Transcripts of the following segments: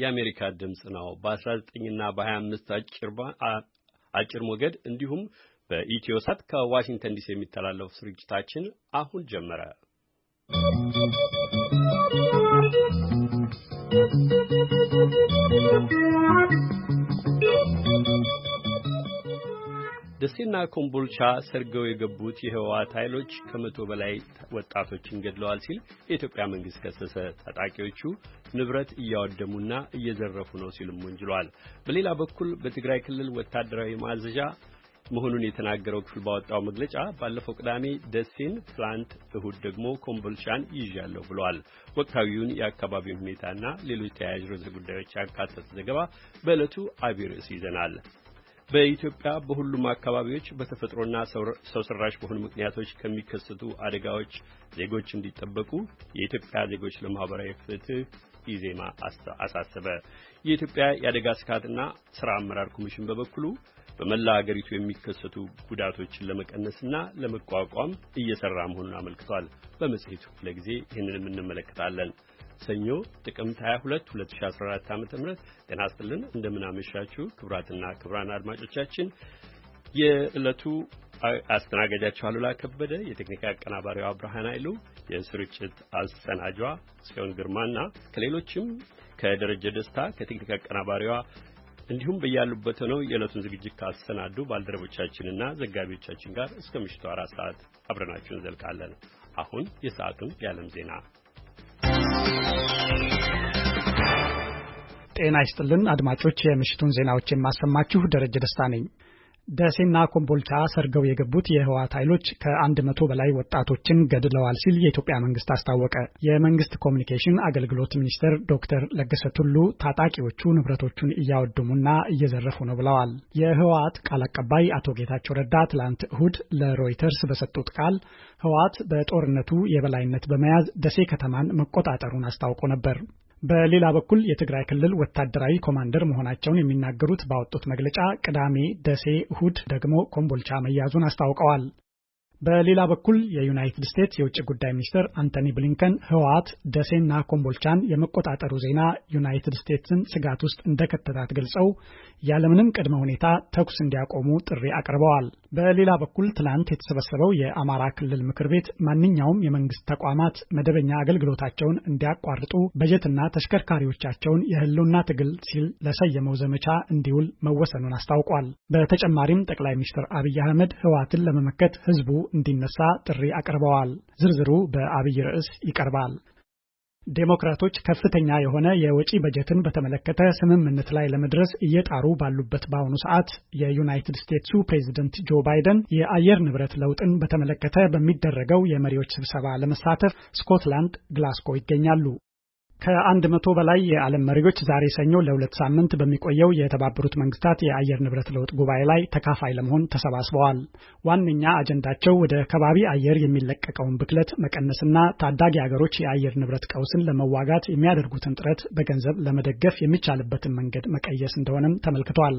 የአሜሪካ ድምጽ ነው። በ19 እና በ25 አጭር ሞገድ እንዲሁም በኢትዮሳት ከዋሽንግተን ዲሲ የሚተላለፈው ስርጭታችን አሁን ጀመረ። ደሴና ኮምቦልቻ ሰርገው የገቡት የህወሓት ኃይሎች ከመቶ በላይ ወጣቶችን ገድለዋል ሲል የኢትዮጵያ መንግስት ከሰሰ። ታጣቂዎቹ ንብረት እያወደሙና እየዘረፉ ነው ሲልም ወንጅሏል። በሌላ በኩል በትግራይ ክልል ወታደራዊ ማዘዣ መሆኑን የተናገረው ክፍል ባወጣው መግለጫ ባለፈው ቅዳሜ ደሴን፣ ትላንት እሁድ ደግሞ ኮምቦልቻን ይዣለሁ ብሏል። ወቅታዊውን የአካባቢውን ሁኔታና ሌሎች ተያያዥ ርዕሰ ጉዳዮች ያካተተ ዘገባ በዕለቱ አብይ ርዕስ ይዘናል። በኢትዮጵያ በሁሉም አካባቢዎች በተፈጥሮና ሰው ሰራሽ በሆኑ ምክንያቶች ከሚከሰቱ አደጋዎች ዜጎች እንዲጠበቁ የኢትዮጵያ ዜጎች ለማህበራዊ ፍትህ ኢዜማ አሳሰበ። የኢትዮጵያ የአደጋ ስጋትና ስራ አመራር ኮሚሽን በበኩሉ በመላ ሀገሪቱ የሚከሰቱ ጉዳቶችን ለመቀነስና ለመቋቋም እየሰራ መሆኑን አመልክቷል። በመጽሔቱ ለጊዜ ይህንንም እንመለከታለን። ሰኞ ጥቅምት 22 2014 ዓ.ም ጤና ይስጥልን። እንደምን አመሻችሁ ክቡራትና ክቡራን አድማጮቻችን። የዕለቱ አስተናጋጃችሁ አሉላ ከበደ፣ የቴክኒክ አቀናባሪዋ ብርሃን ኃይሉ፣ የስርጭት አሰናጇ ጽዮን ግርማና ከሌሎችም ከደረጀ ደስታ ከቴክኒክ አቀናባሪዋ እንዲሁም በያሉበት ነው የዕለቱን ዝግጅት ካሰናዱ ባልደረቦቻችንና ዘጋቢዎቻችን ጋር እስከ ምሽቱ 4 ሰዓት አብረናችሁ እንዘልቃለን። አሁን የሰዓቱን የዓለም ዜና። ጤና ይስጥልን አድማጮች፣ የምሽቱን ዜናዎች የማሰማችሁ ደረጀ ደስታ ነኝ። ደሴና ኮምቦልቻ ሰርገው የገቡት የህወሓት ኃይሎች ከ100 በላይ ወጣቶችን ገድለዋል ሲል የኢትዮጵያ መንግስት አስታወቀ። የመንግስት ኮሚኒኬሽን አገልግሎት ሚኒስትር ዶክተር ለገሰ ቱሉ ታጣቂዎቹ ንብረቶቹን እያወደሙና እየዘረፉ ነው ብለዋል። የህወሓት ቃል አቀባይ አቶ ጌታቸው ረዳ ትላንት እሁድ ለሮይተርስ በሰጡት ቃል ህወሓት በጦርነቱ የበላይነት በመያዝ ደሴ ከተማን መቆጣጠሩን አስታውቆ ነበር። በሌላ በኩል የትግራይ ክልል ወታደራዊ ኮማንደር መሆናቸውን የሚናገሩት ባወጡት መግለጫ ቅዳሜ ደሴ፣ እሁድ ደግሞ ኮምቦልቻ መያዙን አስታውቀዋል። በሌላ በኩል የዩናይትድ ስቴትስ የውጭ ጉዳይ ሚኒስትር አንቶኒ ብሊንከን ህወሓት ደሴና ኮምቦልቻን የመቆጣጠሩ ዜና ዩናይትድ ስቴትስን ስጋት ውስጥ እንደከተታት ገልጸው ያለምንም ቅድመ ሁኔታ ተኩስ እንዲያቆሙ ጥሪ አቅርበዋል። በሌላ በኩል ትላንት የተሰበሰበው የአማራ ክልል ምክር ቤት ማንኛውም የመንግስት ተቋማት መደበኛ አገልግሎታቸውን እንዲያቋርጡ በጀትና ተሽከርካሪዎቻቸውን የህልውና ትግል ሲል ለሰየመው ዘመቻ እንዲውል መወሰኑን አስታውቋል። በተጨማሪም ጠቅላይ ሚኒስትር አብይ አህመድ ህወሓትን ለመመከት ህዝቡ እንዲነሳ ጥሪ አቅርበዋል። ዝርዝሩ በአብይ ርዕስ ይቀርባል። ዴሞክራቶች ከፍተኛ የሆነ የወጪ በጀትን በተመለከተ ስምምነት ላይ ለመድረስ እየጣሩ ባሉበት በአሁኑ ሰዓት የዩናይትድ ስቴትሱ ፕሬዝደንት ጆ ባይደን የአየር ንብረት ለውጥን በተመለከተ በሚደረገው የመሪዎች ስብሰባ ለመሳተፍ ስኮትላንድ ግላስጎ ይገኛሉ። ከ100 በላይ የዓለም መሪዎች ዛሬ ሰኞ ለ2 ሳምንት በሚቆየው የተባበሩት መንግስታት የአየር ንብረት ለውጥ ጉባኤ ላይ ተካፋይ ለመሆን ተሰባስበዋል። ዋነኛ አጀንዳቸው ወደ ከባቢ አየር የሚለቀቀውን ብክለት መቀነስና ታዳጊ ሀገሮች የአየር ንብረት ቀውስን ለመዋጋት የሚያደርጉትን ጥረት በገንዘብ ለመደገፍ የሚቻልበትን መንገድ መቀየስ እንደሆነም ተመልክቷል።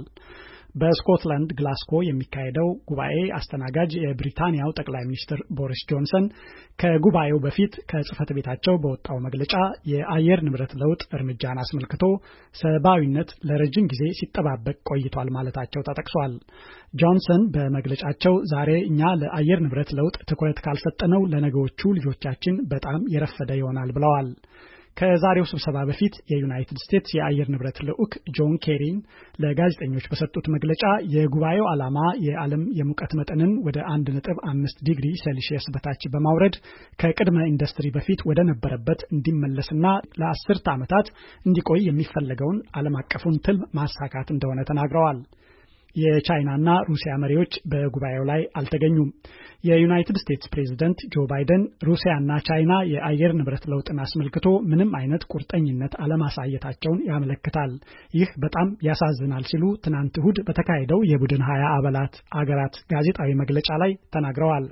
በስኮትላንድ ግላስጎ የሚካሄደው ጉባኤ አስተናጋጅ የብሪታንያው ጠቅላይ ሚኒስትር ቦሪስ ጆንሰን ከጉባኤው በፊት ከጽህፈት ቤታቸው በወጣው መግለጫ የአየር ንብረት ለውጥ እርምጃን አስመልክቶ ሰብአዊነት ለረጅም ጊዜ ሲጠባበቅ ቆይቷል ማለታቸው ተጠቅሷል። ጆንሰን በመግለጫቸው ዛሬ እኛ ለአየር ንብረት ለውጥ ትኩረት ካልሰጠነው ለነገዎቹ ልጆቻችን በጣም የረፈደ ይሆናል ብለዋል። ከዛሬው ስብሰባ በፊት የዩናይትድ ስቴትስ የአየር ንብረት ልዑክ ጆን ኬሪን ለጋዜጠኞች በሰጡት መግለጫ የጉባኤው ዓላማ የዓለም የሙቀት መጠንን ወደ 1.5 ዲግሪ ሴልሺየስ በታች በማውረድ ከቅድመ ኢንዱስትሪ በፊት ወደ ነበረበት እንዲመለስና ለ10 ዓመታት እንዲቆይ የሚፈለገውን ዓለም አቀፉን ትልም ማሳካት እንደሆነ ተናግረዋል። የቻይናና ሩሲያ መሪዎች በጉባኤው ላይ አልተገኙም። የዩናይትድ ስቴትስ ፕሬዝደንት ጆ ባይደን ሩሲያና ቻይና የአየር ንብረት ለውጥን አስመልክቶ ምንም አይነት ቁርጠኝነት አለማሳየታቸውን ያመለክታል። ይህ በጣም ያሳዝናል ሲሉ ትናንት እሁድ በተካሄደው የቡድን 20 አባላት አገራት ጋዜጣዊ መግለጫ ላይ ተናግረዋል።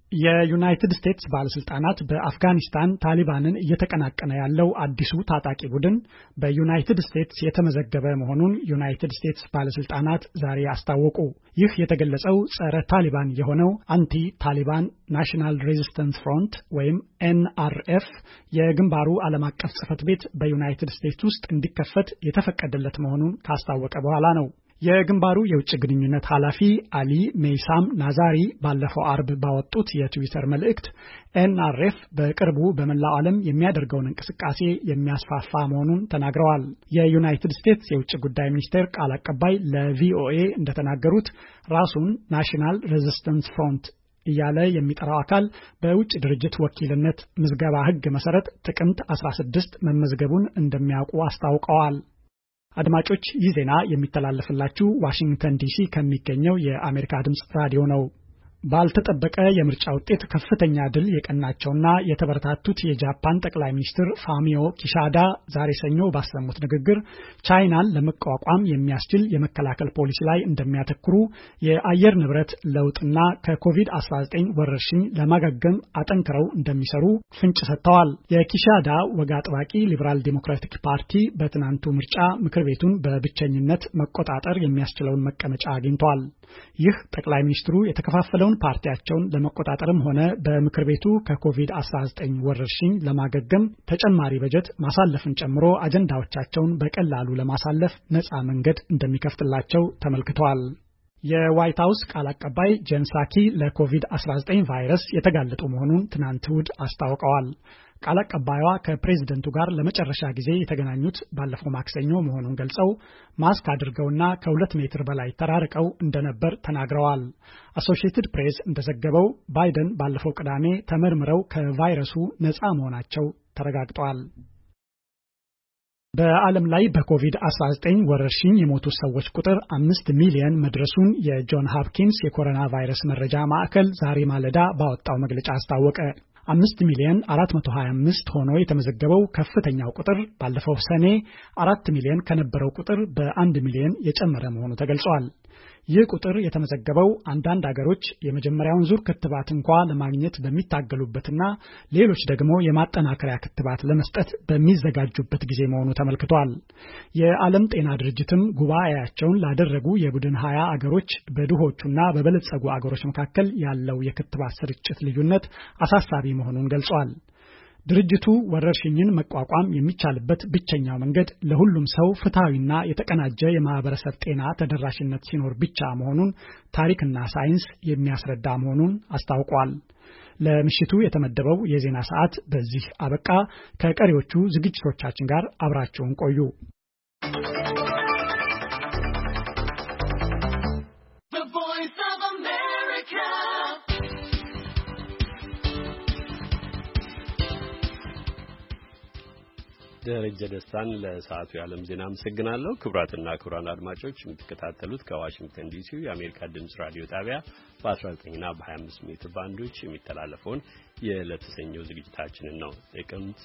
የዩናይትድ ስቴትስ ባለስልጣናት በአፍጋኒስታን ታሊባንን እየተቀናቀነ ያለው አዲሱ ታጣቂ ቡድን በዩናይትድ ስቴትስ የተመዘገበ መሆኑን ዩናይትድ ስቴትስ ባለስልጣናት ዛሬ አስታወቁ። ይህ የተገለጸው ጸረ ታሊባን የሆነው አንቲ ታሊባን ናሽናል ሬዚስተንስ ፍሮንት ወይም ኤንአርኤፍ የግንባሩ ዓለም አቀፍ ጽሕፈት ቤት በዩናይትድ ስቴትስ ውስጥ እንዲከፈት የተፈቀደለት መሆኑን ካስታወቀ በኋላ ነው። የግንባሩ የውጭ ግንኙነት ኃላፊ አሊ ሜይሳም ናዛሪ ባለፈው አርብ ባወጡት የትዊተር መልእክት ኤንአርኤፍ በቅርቡ በመላው ዓለም የሚያደርገውን እንቅስቃሴ የሚያስፋፋ መሆኑን ተናግረዋል። የዩናይትድ ስቴትስ የውጭ ጉዳይ ሚኒስቴር ቃል አቀባይ ለቪኦኤ እንደተናገሩት ራሱን ናሽናል ሬዚስተንስ ፍሮንት እያለ የሚጠራው አካል በውጭ ድርጅት ወኪልነት ምዝገባ ሕግ መሰረት ጥቅምት 16 መመዝገቡን እንደሚያውቁ አስታውቀዋል። አድማጮች ይህ ዜና የሚተላለፍላችሁ ዋሽንግተን ዲሲ ከሚገኘው የአሜሪካ ድምጽ ራዲዮ ነው። ባልተጠበቀ የምርጫ ውጤት ከፍተኛ ድል የቀናቸውና የተበረታቱት የጃፓን ጠቅላይ ሚኒስትር ፋሚዮ ኪሺዳ ዛሬ ሰኞ ባሰሙት ንግግር ቻይናን ለመቋቋም የሚያስችል የመከላከል ፖሊሲ ላይ እንደሚያተኩሩ፣ የአየር ንብረት ለውጥና ከኮቪድ-19 ወረርሽኝ ለማገገም አጠንክረው እንደሚሰሩ ፍንጭ ሰጥተዋል። የኪሺዳ ወግ አጥባቂ ሊበራል ዲሞክራቲክ ፓርቲ በትናንቱ ምርጫ ምክር ቤቱን በብቸኝነት መቆጣጠር የሚያስችለውን መቀመጫ አግኝቷል። ይህ ጠቅላይ ሚኒስትሩ የተከፋፈለውን ፓርቲያቸውን ለመቆጣጠርም ሆነ በምክር ቤቱ ከኮቪድ-19 ወረርሽኝ ለማገገም ተጨማሪ በጀት ማሳለፍን ጨምሮ አጀንዳዎቻቸውን በቀላሉ ለማሳለፍ ነፃ መንገድ እንደሚከፍትላቸው ተመልክቷል። የዋይት ሃውስ ቃል አቀባይ ጄን ሳኪ ለኮቪድ-19 ቫይረስ የተጋለጡ መሆኑን ትናንት እሁድ አስታውቀዋል። ቃል አቀባይዋ ከፕሬዝደንቱ ጋር ለመጨረሻ ጊዜ የተገናኙት ባለፈው ማክሰኞ መሆኑን ገልጸው ማስክ አድርገውና ከ2 ሜትር በላይ ተራርቀው እንደነበር ተናግረዋል። አሶሺየትድ ፕሬስ እንደዘገበው ባይደን ባለፈው ቅዳሜ ተመርምረው ከቫይረሱ ነፃ መሆናቸው ተረጋግጧል። በዓለም ላይ በኮቪድ-19 ወረርሽኝ የሞቱ ሰዎች ቁጥር 5 ሚሊዮን መድረሱን የጆን ሆፕኪንስ የኮሮና ቫይረስ መረጃ ማዕከል ዛሬ ማለዳ ባወጣው መግለጫ አስታወቀ። 5 ሚሊዮን 425 ሆኖ የተመዘገበው ከፍተኛው ቁጥር ባለፈው ሰኔ 4 ሚሊዮን ከነበረው ቁጥር በ1 ሚሊዮን የጨመረ መሆኑ ተገልጿል። ይህ ቁጥር የተመዘገበው አንዳንድ አገሮች የመጀመሪያውን ዙር ክትባት እንኳ ለማግኘት በሚታገሉበትና ሌሎች ደግሞ የማጠናከሪያ ክትባት ለመስጠት በሚዘጋጁበት ጊዜ መሆኑ ተመልክቷል። የዓለም ጤና ድርጅትም ጉባኤያቸውን ላደረጉ የቡድን 20 አገሮች በድሆቹና በበለጸጉ አገሮች መካከል ያለው የክትባት ስርጭት ልዩነት አሳሳቢ መሆኑን ገልጿል። ድርጅቱ ወረርሽኝን መቋቋም የሚቻልበት ብቸኛው መንገድ ለሁሉም ሰው ፍትሃዊና የተቀናጀ የማህበረሰብ ጤና ተደራሽነት ሲኖር ብቻ መሆኑን ታሪክና ሳይንስ የሚያስረዳ መሆኑን አስታውቋል። ለምሽቱ የተመደበው የዜና ሰዓት በዚህ አበቃ። ከቀሪዎቹ ዝግጅቶቻችን ጋር አብራችሁን ቆዩ። ደረጀ ደስታን ለሰዓቱ የዓለም ዜና አመሰግናለሁ። ክቡራትና ክቡራን አድማጮች የምትከታተሉት ከዋሽንግተን ዲሲ የአሜሪካ ድምጽ ራዲዮ ጣቢያ በ19ና በ25 ሜትር ባንዶች የሚተላለፈውን የዕለተ ሰኞ ዝግጅታችንን ነው። ጥቅምት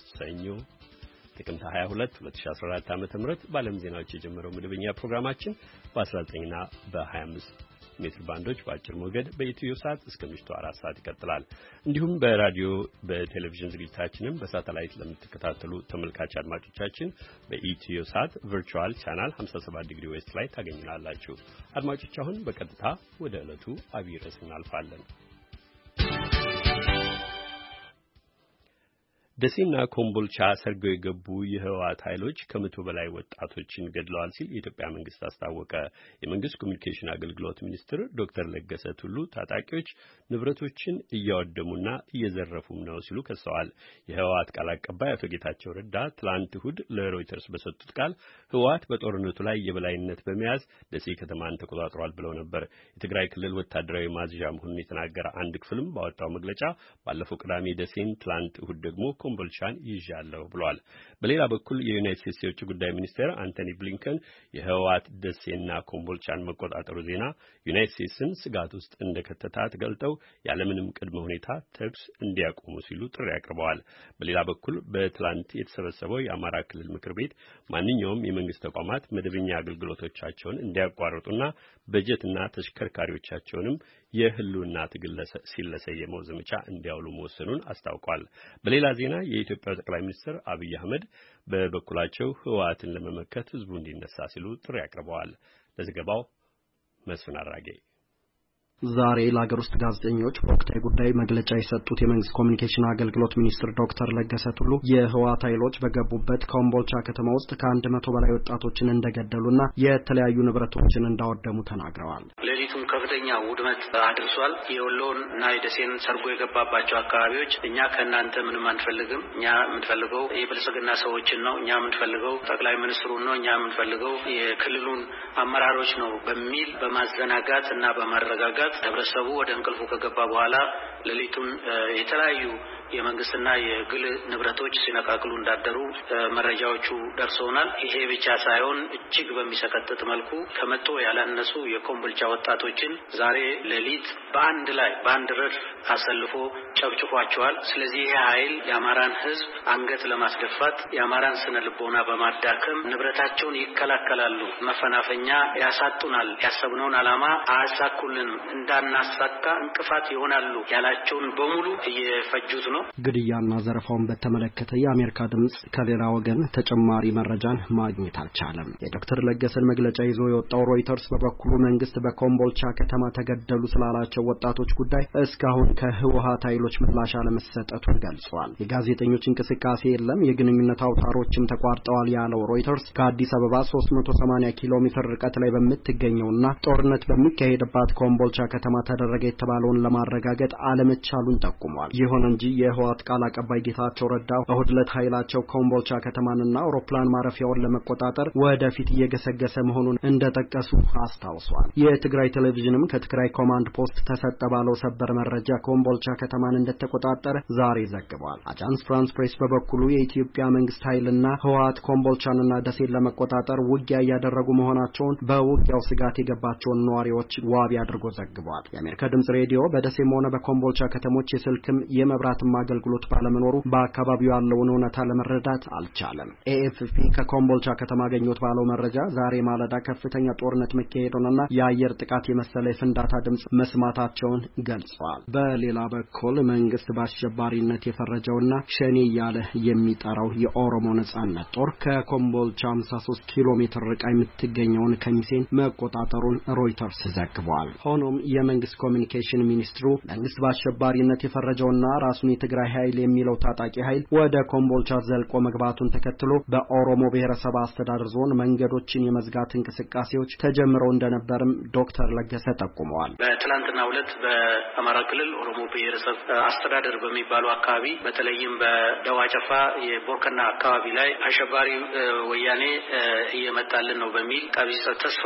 22 2014 ዓ.ም በዓለም ዜናዎች የጀመረው መደበኛ ፕሮግራማችን በ19ና በ25 ሜትር ባንዶች በአጭር ሞገድ በኢትዮ ሳት እስከ ምሽቱ 4 ሰዓት ይቀጥላል። እንዲሁም በራዲዮ በቴሌቪዥን ዝግጅታችንም በሳተላይት ለምትከታተሉ ተመልካች አድማጮቻችን በኢትዮ ሳት ቨርቹዋል ቻናል 57 ዲግሪ ዌስት ላይ ታገኙናላችሁ። አድማጮች አሁን በቀጥታ ወደ ዕለቱ አብይ ርዕስ እናልፋለን። ደሴና ኮምቦልቻ ሰርገው የገቡ የህወሓት ኃይሎች ከ100 በላይ ወጣቶችን ገድለዋል ሲል የኢትዮጵያ መንግስት አስታወቀ። የመንግስት ኮሚኒኬሽን አገልግሎት ሚኒስትር ዶክተር ለገሰ ቱሉ ታጣቂዎች ንብረቶችን እያወደሙና እየዘረፉም ነው ሲሉ ከሰዋል። የህወሓት ቃል አቀባይ አቶ ጌታቸው ረዳ ትላንት እሁድ ለሮይተርስ በሰጡት ቃል ህወሓት በጦርነቱ ላይ የበላይነት በመያዝ ደሴ ከተማን ተቆጣጥሯል ብለው ነበር። የትግራይ ክልል ወታደራዊ ማዝዣ መሆኑን የተናገረ አንድ ክፍልም ባወጣው መግለጫ ባለፈው ቅዳሜ ደሴን፣ ትላንት እሁድ ደግሞ ኮምቦልቻን ይዣለሁ ብሏል። በሌላ በኩል የዩናይትድ ስቴትስ የውጭ ጉዳይ ሚኒስትር አንቶኒ ብሊንከን የህወሓት ደሴና ኮምቦልቻን መቆጣጠሩ ዜና ዩናይትድ ስቴትስን ስጋት ውስጥ እንደከተታት ገልጠው ያለምንም ቅድመ ሁኔታ ተኩስ እንዲያቆሙ ሲሉ ጥሪ አቅርበዋል። በሌላ በኩል በትላንት የተሰበሰበው የአማራ ክልል ምክር ቤት ማንኛውም የመንግስት ተቋማት መደበኛ አገልግሎቶቻቸውን እንዲያቋርጡና በጀትና ተሽከርካሪዎቻቸውንም የህልውና ትግል ሲል ለሰየመው ዘመቻ እንዲያውሉ መወሰኑን አስታውቋል። በሌላ ዜና የኢትዮጵያ ጠቅላይ ሚኒስትር አብይ አህመድ በበኩላቸው ህወሓትን ለመመከት ህዝቡ እንዲነሳ ሲሉ ጥሪ አቅርበዋል። ለዘገባው መስፍን አራጌ ዛሬ ለሀገር ውስጥ ጋዜጠኞች በወቅታዊ ጉዳይ መግለጫ የሰጡት የመንግስት ኮሚኒኬሽን አገልግሎት ሚኒስትር ዶክተር ለገሰ ቱሉ የህወሓት ኃይሎች በገቡበት ኮምቦልቻ ከተማ ውስጥ ከ100 በላይ ወጣቶችን እንደገደሉና የተለያዩ ንብረቶችን እንዳወደሙ ተናግረዋል። ሌሊቱን ከፍተኛ ውድመት አድርሷል። የወሎና የደሴን ሰርጎ የገባባቸው አካባቢዎች እኛ ከእናንተ ምንም አንፈልግም፣ እኛ የምንፈልገው የብልጽግና ሰዎችን ነው፣ እኛ የምንፈልገው ጠቅላይ ሚኒስትሩን ነው፣ እኛ የምንፈልገው የክልሉን አመራሮች ነው በሚል በማዘናጋት እና በማረጋጋት ህብረተሰቡ ወደ እንቅልፉ ከገባ በኋላ ሌሊቱን የተለያዩ የመንግስትና የግል ንብረቶች ሲነቃቅሉ እንዳደሩ መረጃዎቹ ደርሰውናል። ይሄ ብቻ ሳይሆን እጅግ በሚሰቀጥጥ መልኩ ከመቶ ያላነሱ የኮምቦልቻ ወጣቶችን ዛሬ ሌሊት በአንድ ረድፍ አሰልፎ ጨፍጭፏቸዋል። ስለዚህ ይሄ ኃይል የአማራን ህዝብ አንገት ለማስደፋት የአማራን ስነ ልቦና በማዳከም ንብረታቸውን ይከላከላሉ፣ መፈናፈኛ ያሳጡናል፣ ያሰብነውን ዓላማ አያሳኩልንም፣ እንዳናሳካ እንቅፋት ይሆናሉ ያላቸውን በሙሉ እየፈጁት ነው። ግድያና ዘረፋውን በተመለከተ የአሜሪካ ድምጽ ከሌላ ወገን ተጨማሪ መረጃን ማግኘት አልቻለም። የዶክተር ለገሰን መግለጫ ይዞ የወጣው ሮይተርስ በበኩሉ መንግስት በኮምቦልቻ ከተማ ተገደሉ ስላላቸው ወጣቶች ጉዳይ እስካሁን ከህወሓት ኃይሎች ምላሽ አለመሰጠቱን ገልጿል። የጋዜጠኞች እንቅስቃሴ የለም፣ የግንኙነት አውታሮችም ተቋርጠዋል ያለው ሮይተርስ ከአዲስ አበባ 380 ኪሎ ሜትር ርቀት ላይ በምትገኘውና ጦርነት በሚካሄድባት ኮምቦልቻ ከተማ ተደረገ የተባለውን ለማረጋገጥ አለመቻሉን ጠቁሟል። ይሁን እንጂ የህወሓት ቃል አቀባይ ጌታቸው ረዳ እሁድ ዕለት ኃይላቸው ኮምቦልቻ ከተማንና አውሮፕላን ማረፊያውን ለመቆጣጠር ወደፊት እየገሰገሰ መሆኑን እንደጠቀሱ አስታውሷል። የትግራይ ቴሌቪዥንም ከትግራይ ኮማንድ ፖስት ተሰጠ ባለው ሰበር መረጃ ኮምቦልቻ ከተማን እንደተቆጣጠረ ዛሬ ዘግቧል። አጃንስ ፍራንስ ፕሬስ በበኩሉ የኢትዮጵያ መንግስት ኃይልና ህወሓት ኮምቦልቻንና ደሴን ለመቆጣጠር ውጊያ እያደረጉ መሆናቸውን በውጊያው ስጋት የገባቸውን ነዋሪዎች ዋቢ አድርጎ ዘግቧል። የአሜሪካ ድምጽ ሬዲዮ በደሴም ሆነ በኮምቦልቻ ከተሞች የስልክም የመብራትም አገልግሎት ባለመኖሩ በአካባቢው ያለውን እውነታ ለመረዳት አልቻለም። ኤኤፍፒ ከኮምቦልቻ ከተማ አገኘሁት ባለው መረጃ ዛሬ ማለዳ ከፍተኛ ጦርነት መካሄዱንና የአየር ጥቃት የመሰለ የፍንዳታ ድምጽ መስማታቸውን ገልጸዋል። በሌላ በኩል መንግስት በአሸባሪነት የፈረጀውና ሸኔ እያለ የሚጠራው የኦሮሞ ነጻነት ጦር ከኮምቦልቻ 53 ኪሎ ሜትር ርቃ የምትገኘውን ከሚሴን መቆጣጠሩን ሮይተርስ ዘግቧል። ሆኖም የመንግስት ኮሚኒኬሽን ሚኒስትሩ መንግስት በአሸባሪነት የፈረጀውና ራሱን የትግራይ ኃይል የሚለው ታጣቂ ኃይል ወደ ኮምቦልቻ ዘልቆ መግባቱን ተከትሎ በኦሮሞ ብሔረሰብ አስተዳደር ዞን መንገዶችን የመዝጋት እንቅስቃሴዎች ተጀምረው እንደነበርም ዶክተር ለገሰ ጠቁመዋል። በትላንትናው ዕለት በአማራ ክልል ኦሮሞ ብሔረሰብ አስተዳደር በሚባሉ አካባቢ በተለይም በደዋ ጨፋ የቦርከና አካባቢ ላይ አሸባሪ ወያኔ እየመጣልን ነው በሚል ቀቢጸ ተስፋ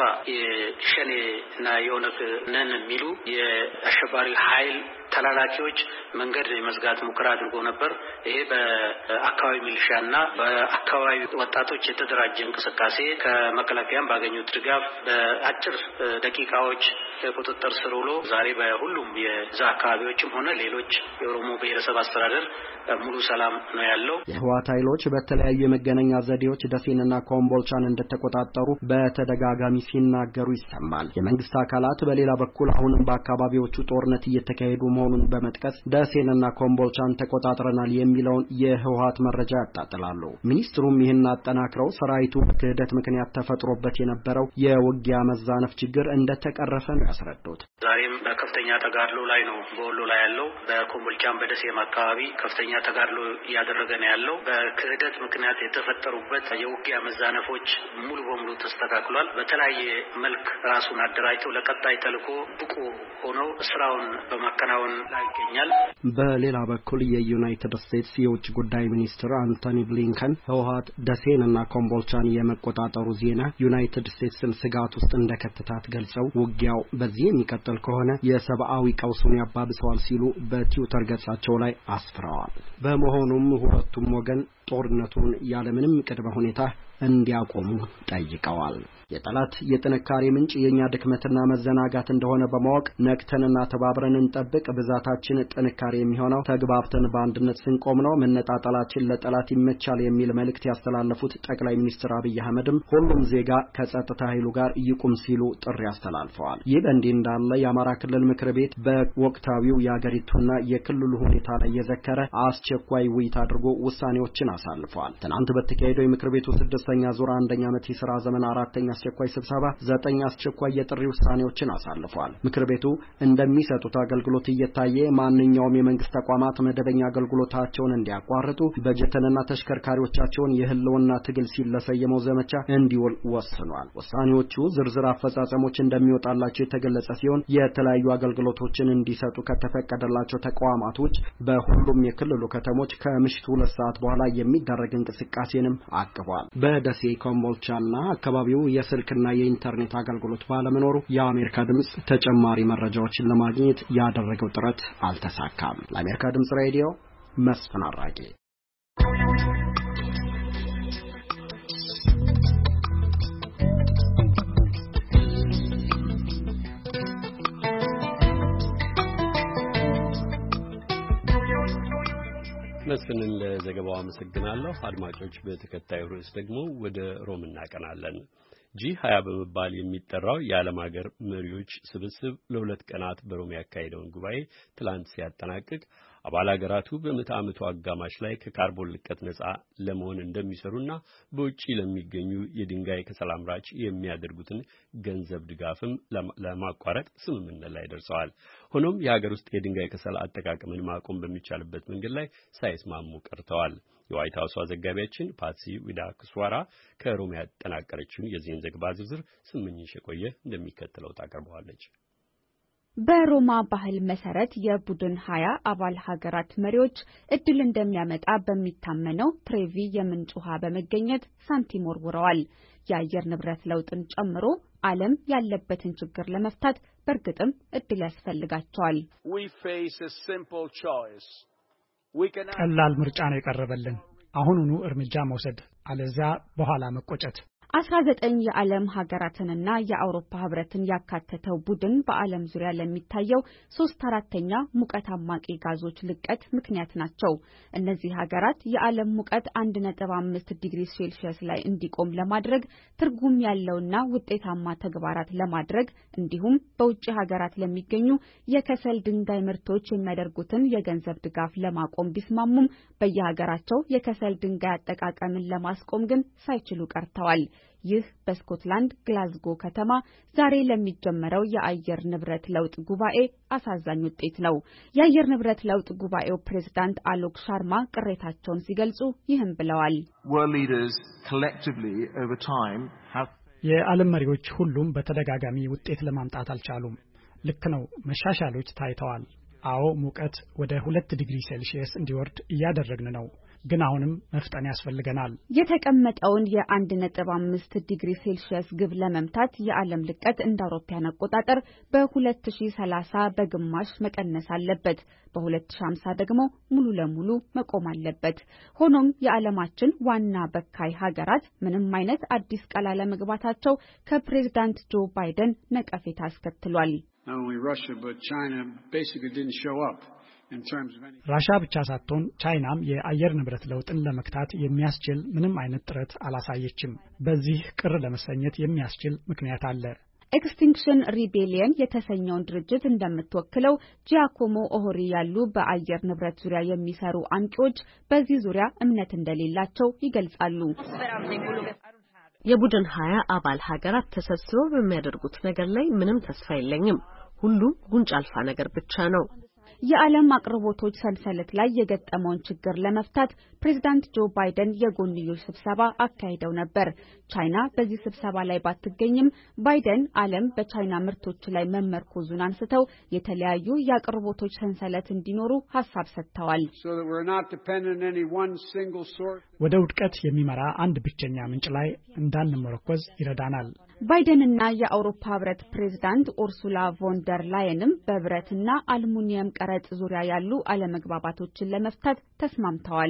የሸኔና የኦነግ ነን የሚሉ የአሸባሪ ኃይል ተላላኪዎች መንገድ የመዝጋት ሙከራ አድርጎ ነበር። ይሄ በአካባቢ ሚሊሻና በአካባቢ ወጣቶች የተደራጀ እንቅስቃሴ ከመከላከያም ባገኙት ድጋፍ በአጭር ደቂቃዎች ቁጥጥር ስር ውሎ ዛሬ በሁሉም የዛ አካባቢዎችም ሆነ ሌሎች የኦሮሞ ብሔረሰብ አስተዳደር ሙሉ ሰላም ነው ያለው። የህወሓት ኃይሎች በተለያዩ የመገናኛ ዘዴዎች ደሴንና ኮምቦልቻን እንደተቆጣጠሩ በተደጋጋሚ ሲናገሩ ይሰማል። የመንግስት አካላት በሌላ በኩል አሁንም በአካባቢዎቹ ጦርነት እየተካሄዱ መሆኑን በመጥቀስ ደሴንና ኮምቦልቻን ተቆጣጥረናል የሚለውን የህወሓት መረጃ ያጣጥላሉ። ሚኒስትሩም ይህን አጠናክረው ሰራዊቱ በክህደት ምክንያት ተፈጥሮበት የነበረው የውጊያ መዛነፍ ችግር እንደተቀረፈ ነው ያስረዱት። ዛሬም በከፍተኛ ተጋድሎ ላይ ነው በወሎ ላይ ያለው። በኮምቦልቻም በደሴም አካባቢ ከፍተኛ ተጋድሎ እያደረገ ነው ያለው። በክህደት ምክንያት የተፈጠሩበት የውጊያ መዛነፎች ሙሉ በሙሉ ተስተካክሏል። በተለያየ መልክ ራሱን አደራጅተው ለቀጣይ ተልዕኮ ብቁ ሆነው ስራውን በማከናወን ላይ ይገኛል። በሌላ በኩል የዩናይትድ ስቴትስ የውጭ ጉዳይ ሚኒስትር አንቶኒ ብሊንከን ህወሓት ደሴንና ኮምቦልቻን የመቆጣጠሩ ዜና ዩናይትድ ስቴትስን ስጋት ውስጥ እንደከተታት ገልጸው ውጊያው በዚህ የሚቀጥል ከሆነ የሰብአዊ ቀውሱን ያባብሰዋል ሲሉ በትዊተር ገጻቸው ላይ አስፍረዋል። በመሆኑም ሁለቱም ወገን ጦርነቱን ያለምንም ቅድመ ሁኔታ እንዲያቆሙ ጠይቀዋል። የጠላት የጥንካሬ ምንጭ የኛ ድክመትና መዘናጋት እንደሆነ በማወቅ ነቅተንና ተባብረን እንጠብቅ። ብዛታችን ጥንካሬ የሚሆነው ተግባብተን በአንድነት ስንቆም ነው። መነጣጠላችን ለጠላት ይመቻል የሚል መልእክት ያስተላለፉት ጠቅላይ ሚኒስትር አብይ አህመድም ሁሉም ዜጋ ከጸጥታ ኃይሉ ጋር ይቁም ሲሉ ጥሪ አስተላልፈዋል። ይህ በእንዲህ እንዳለ የአማራ ክልል ምክር ቤት በወቅታዊው የአገሪቱና የክልሉ ሁኔታ ላይ የዘከረ አስቸኳይ ውይይት አድርጎ ውሳኔዎችን አሳልፈዋል። ትናንት በተካሄደው የምክር ቤቱ 6ኛ ዙር 1ኛ ዓመት የሥራ ዘመን 4ኛ አስቸኳይ ስብሰባ 9 አስቸኳይ የጥሪ ውሳኔዎችን አሳልፈዋል። ምክር ቤቱ እንደሚሰጡት አገልግሎት እየታየ ማንኛውም የመንግስት ተቋማት መደበኛ አገልግሎታቸውን እንዲያቋርጡ በጀትንና ተሽከርካሪዎቻቸውን የህልውና ትግል ሲል ለሰየመው ዘመቻ እንዲውል ወስኗል። ውሳኔዎቹ ዝርዝር አፈጻጸሞች እንደሚወጣላቸው የተገለጸ ሲሆን የተለያዩ አገልግሎቶችን እንዲሰጡ ከተፈቀደላቸው ተቋማት ውጭ በሁሉም የክልሉ ከተሞች ከምሽቱ 2 ሰዓት በኋላ የሚደረግ እንቅስቃሴንም አቅቧል። በደሴ ኮምቦልቻና አካባቢው የስልክና የኢንተርኔት አገልግሎት ባለመኖሩ የአሜሪካ ድምጽ ተጨማሪ መረጃዎችን ለማግኘት ያደረገው ጥረት አልተሳካም። ለአሜሪካ ድምጽ ሬዲዮ መስፍን አራጌ። መስፍንን ለዘገባው አመሰግናለሁ። አድማጮች በተከታዩ ርዕስ ደግሞ ወደ ሮም እናቀናለን። G20 በመባል የሚጠራው የዓለም ሀገር መሪዎች ስብስብ ለ2 ቀናት በሮም ያካሄደውን ጉባኤ ትላንት ሲያጠናቅቅ አባል ሀገራቱ በምዕተ ዓመቱ አጋማሽ ላይ ከካርቦን ልቀት ነጻ ለመሆን እንደሚሰሩና በውጪ ለሚገኙ የድንጋይ ከሰል አምራች የሚያደርጉትን ገንዘብ ድጋፍም ለማቋረጥ ስምምነት ላይ ደርሰዋል። ሆኖም የሀገር ውስጥ የድንጋይ ከሰል አጠቃቀምን ማቆም በሚቻልበት መንገድ ላይ ሳይስማሙ ቀርተዋል። የዋይት ሀውስ ዘጋቢያችን ፓትሲ ዊዳኩስዋራ ከሮም ያጠናቀረችውን የዚህን ዘገባ ዝርዝር ስምኝሽ የቆየ እንደሚከተለው ታቀርበዋለች። በሮማ ባህል መሰረት የቡድን 20 አባል ሀገራት መሪዎች እድል እንደሚያመጣ በሚታመነው ትሬቪ የምንጭ ውሃ በመገኘት ሳንቲም ወርውረዋል። የአየር ንብረት ለውጥን ጨምሮ ዓለም ያለበትን ችግር ለመፍታት በእርግጥም እድል ያስፈልጋቸዋል። ቀላል ምርጫ ነው የቀረበልን። አሁኑኑ እርምጃ መውሰድ፣ አለዚያ በኋላ መቆጨት። 19 የዓለም ሀገራትንና የአውሮፓ ህብረትን ያካተተው ቡድን በዓለም ዙሪያ ለሚታየው 3/4ኛ ሙቀት አማቂ ጋዞች ልቀት ምክንያት ናቸው። እነዚህ ሀገራት የዓለም ሙቀት 1.5 ዲግሪ ሴልሺየስ ላይ እንዲቆም ለማድረግ ትርጉም ያለውና ውጤታማ ተግባራት ለማድረግ እንዲሁም በውጭ ሀገራት ለሚገኙ የከሰል ድንጋይ ምርቶች የሚያደርጉትን የገንዘብ ድጋፍ ለማቆም ቢስማሙም በየሀገራቸው የከሰል ድንጋይ አጠቃቀምን ለማስቆም ግን ሳይችሉ ቀርተዋል። ይህ በስኮትላንድ ግላስጎ ከተማ ዛሬ ለሚጀመረው የአየር ንብረት ለውጥ ጉባኤ አሳዛኝ ውጤት ነው። የአየር ንብረት ለውጥ ጉባኤው ፕሬዝዳንት አሎክ ሻርማ ቅሬታቸውን ሲገልጹ ይህን ብለዋል። የዓለም መሪዎች ሁሉም በተደጋጋሚ ውጤት ለማምጣት አልቻሉም። ልክ ነው፣ መሻሻሎች ታይተዋል። አዎ፣ ሙቀት ወደ 2 ዲግሪ ሴልሺየስ እንዲወርድ እያደረግን ነው። ግን አሁንም መፍጠን ያስፈልገናል። የተቀመጠውን የ1.5 ዲግሪ ሴልሺየስ ግብ ለመምታት የዓለም ልቀት እንደ አውሮፓውያን አቆጣጠር በ2030 በግማሽ መቀነስ አለበት። በ2050 ደግሞ ሙሉ ለሙሉ መቆም አለበት። ሆኖም የዓለማችን ዋና በካይ ሀገራት ምንም አይነት አዲስ ቃል አለመግባታቸው ከፕሬዝዳንት ጆ ባይደን ነቀፌታ አስከትሏል። ራሻ ብቻ ሳትሆን ቻይናም የአየር ንብረት ለውጥን ለመክታት የሚያስችል ምንም አይነት ጥረት አላሳየችም። በዚህ ቅር ለመሰኘት የሚያስችል ምክንያት አለ። ኤክስቲንክሽን ሪቤሊየን የተሰኘውን ድርጅት እንደምትወክለው ጂያኮሞ ኦሆሪ ያሉ በአየር ንብረት ዙሪያ የሚሰሩ አንቂዎች በዚህ ዙሪያ እምነት እንደሌላቸው ይገልጻሉ። የቡድን 20 አባል ሀገራት ተሰብስበው በሚያደርጉት ነገር ላይ ምንም ተስፋ የለኝም። ሁሉም ጉንጭ አልፋ ነገር ብቻ ነው። የዓለም አቅርቦቶች ሰንሰለት ላይ የገጠመውን ችግር ለመፍታት ፕሬዝዳንት ጆ ባይደን የጎንዮሽ ስብሰባ አካሂደው ነበር። ቻይና በዚህ ስብሰባ ላይ ባትገኝም ባይደን ዓለም በቻይና ምርቶች ላይ መመርኮዙን አንስተው የተለያዩ የአቅርቦቶች ሰንሰለት እንዲኖሩ ሀሳብ ሰጥተዋል። ወደ ውድቀት የሚመራ አንድ ብቸኛ ምንጭ ላይ እንዳንመረኮዝ ይረዳናል። ባይደንና የአውሮፓ ህብረት ፕሬዝዳንት ኡርሱላ ቮን ደር ላየንም በብረትና አልሙኒየም ቀረጥ ዙሪያ ያሉ አለመግባባቶችን ለመፍታት ተስማምተዋል።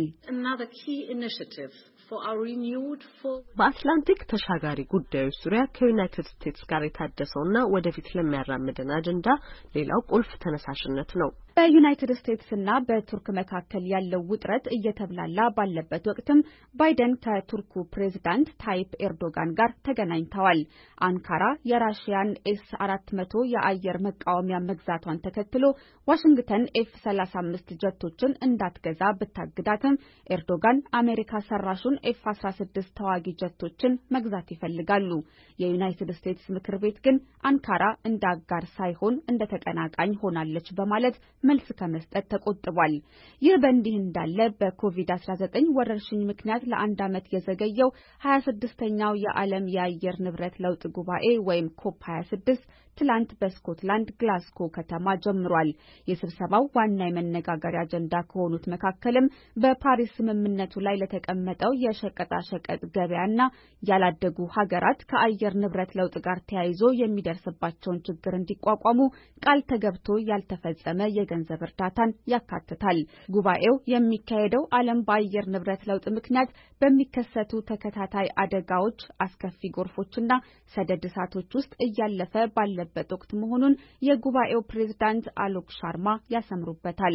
በአትላንቲክ ተሻጋሪ ጉዳዮች ዙሪያ ከዩናይትድ ስቴትስ ጋር የታደሰውና ወደፊት ለሚያራምደን አጀንዳ ሌላው ቁልፍ ተነሳሽነት ነው። በዩናይትድ ስቴትስና በቱርክ መካከል ያለው ውጥረት እየተብላላ ባለበት ወቅትም ባይደን ከቱርኩ ፕሬዝዳንት ታይፕ ኤርዶጋን ጋር ተገናኝተዋል። አንካራ የራሽያን ኤስ-400 የአየር መቃወሚያ መግዛቷን ተከትሎ ዋሽንግተን ኤፍ-35 ጀቶችን እንዳትገዛ ብታግዳትም ኤርዶጋን አሜሪካ ሰራሹን ኤፍ-16 ተዋጊ ጀቶችን መግዛት ይፈልጋሉ። የዩናይትድ ስቴትስ ምክር ቤት ግን አንካራ እንደ አጋር ሳይሆን እንደ ተቀናቃኝ ሆናለች በማለት መልስ ከመስጠት ተቆጥቧል። ይህ በእንዲህ እንዳለ በኮቪድ-19 ወረርሽኝ ምክንያት ለአንድ ዓመት የዘገየው 26ኛው የዓለም የአየር ንብረት ለውጥ ጉባኤ ወይም ኮፕ 26 ትላንት በስኮትላንድ ግላስጎ ከተማ ጀምሯል። የስብሰባው ዋና የመነጋገሪያ አጀንዳ ከሆኑት መካከልም በፓሪስ ስምምነቱ ላይ ለተቀመጠው የሸቀጣሸቀጥ ገበያና ያላደጉ ሀገራት ከአየር ንብረት ለውጥ ጋር ተያይዞ የሚደርስባቸውን ችግር እንዲቋቋሙ ቃል ተገብቶ ያልተፈጸመ የገንዘብ እርዳታን ያካትታል። ጉባኤው የሚካሄደው ዓለም በአየር ንብረት ለውጥ ምክንያት በሚከሰቱ ተከታታይ አደጋዎች፣ አስከፊ ጎርፎችና ሰደድ እሳቶች ውስጥ እያለፈ ባለበት ወቅት መሆኑን የጉባኤው ፕሬዝዳንት አሎክ ሻርማ ያሰምሩበታል።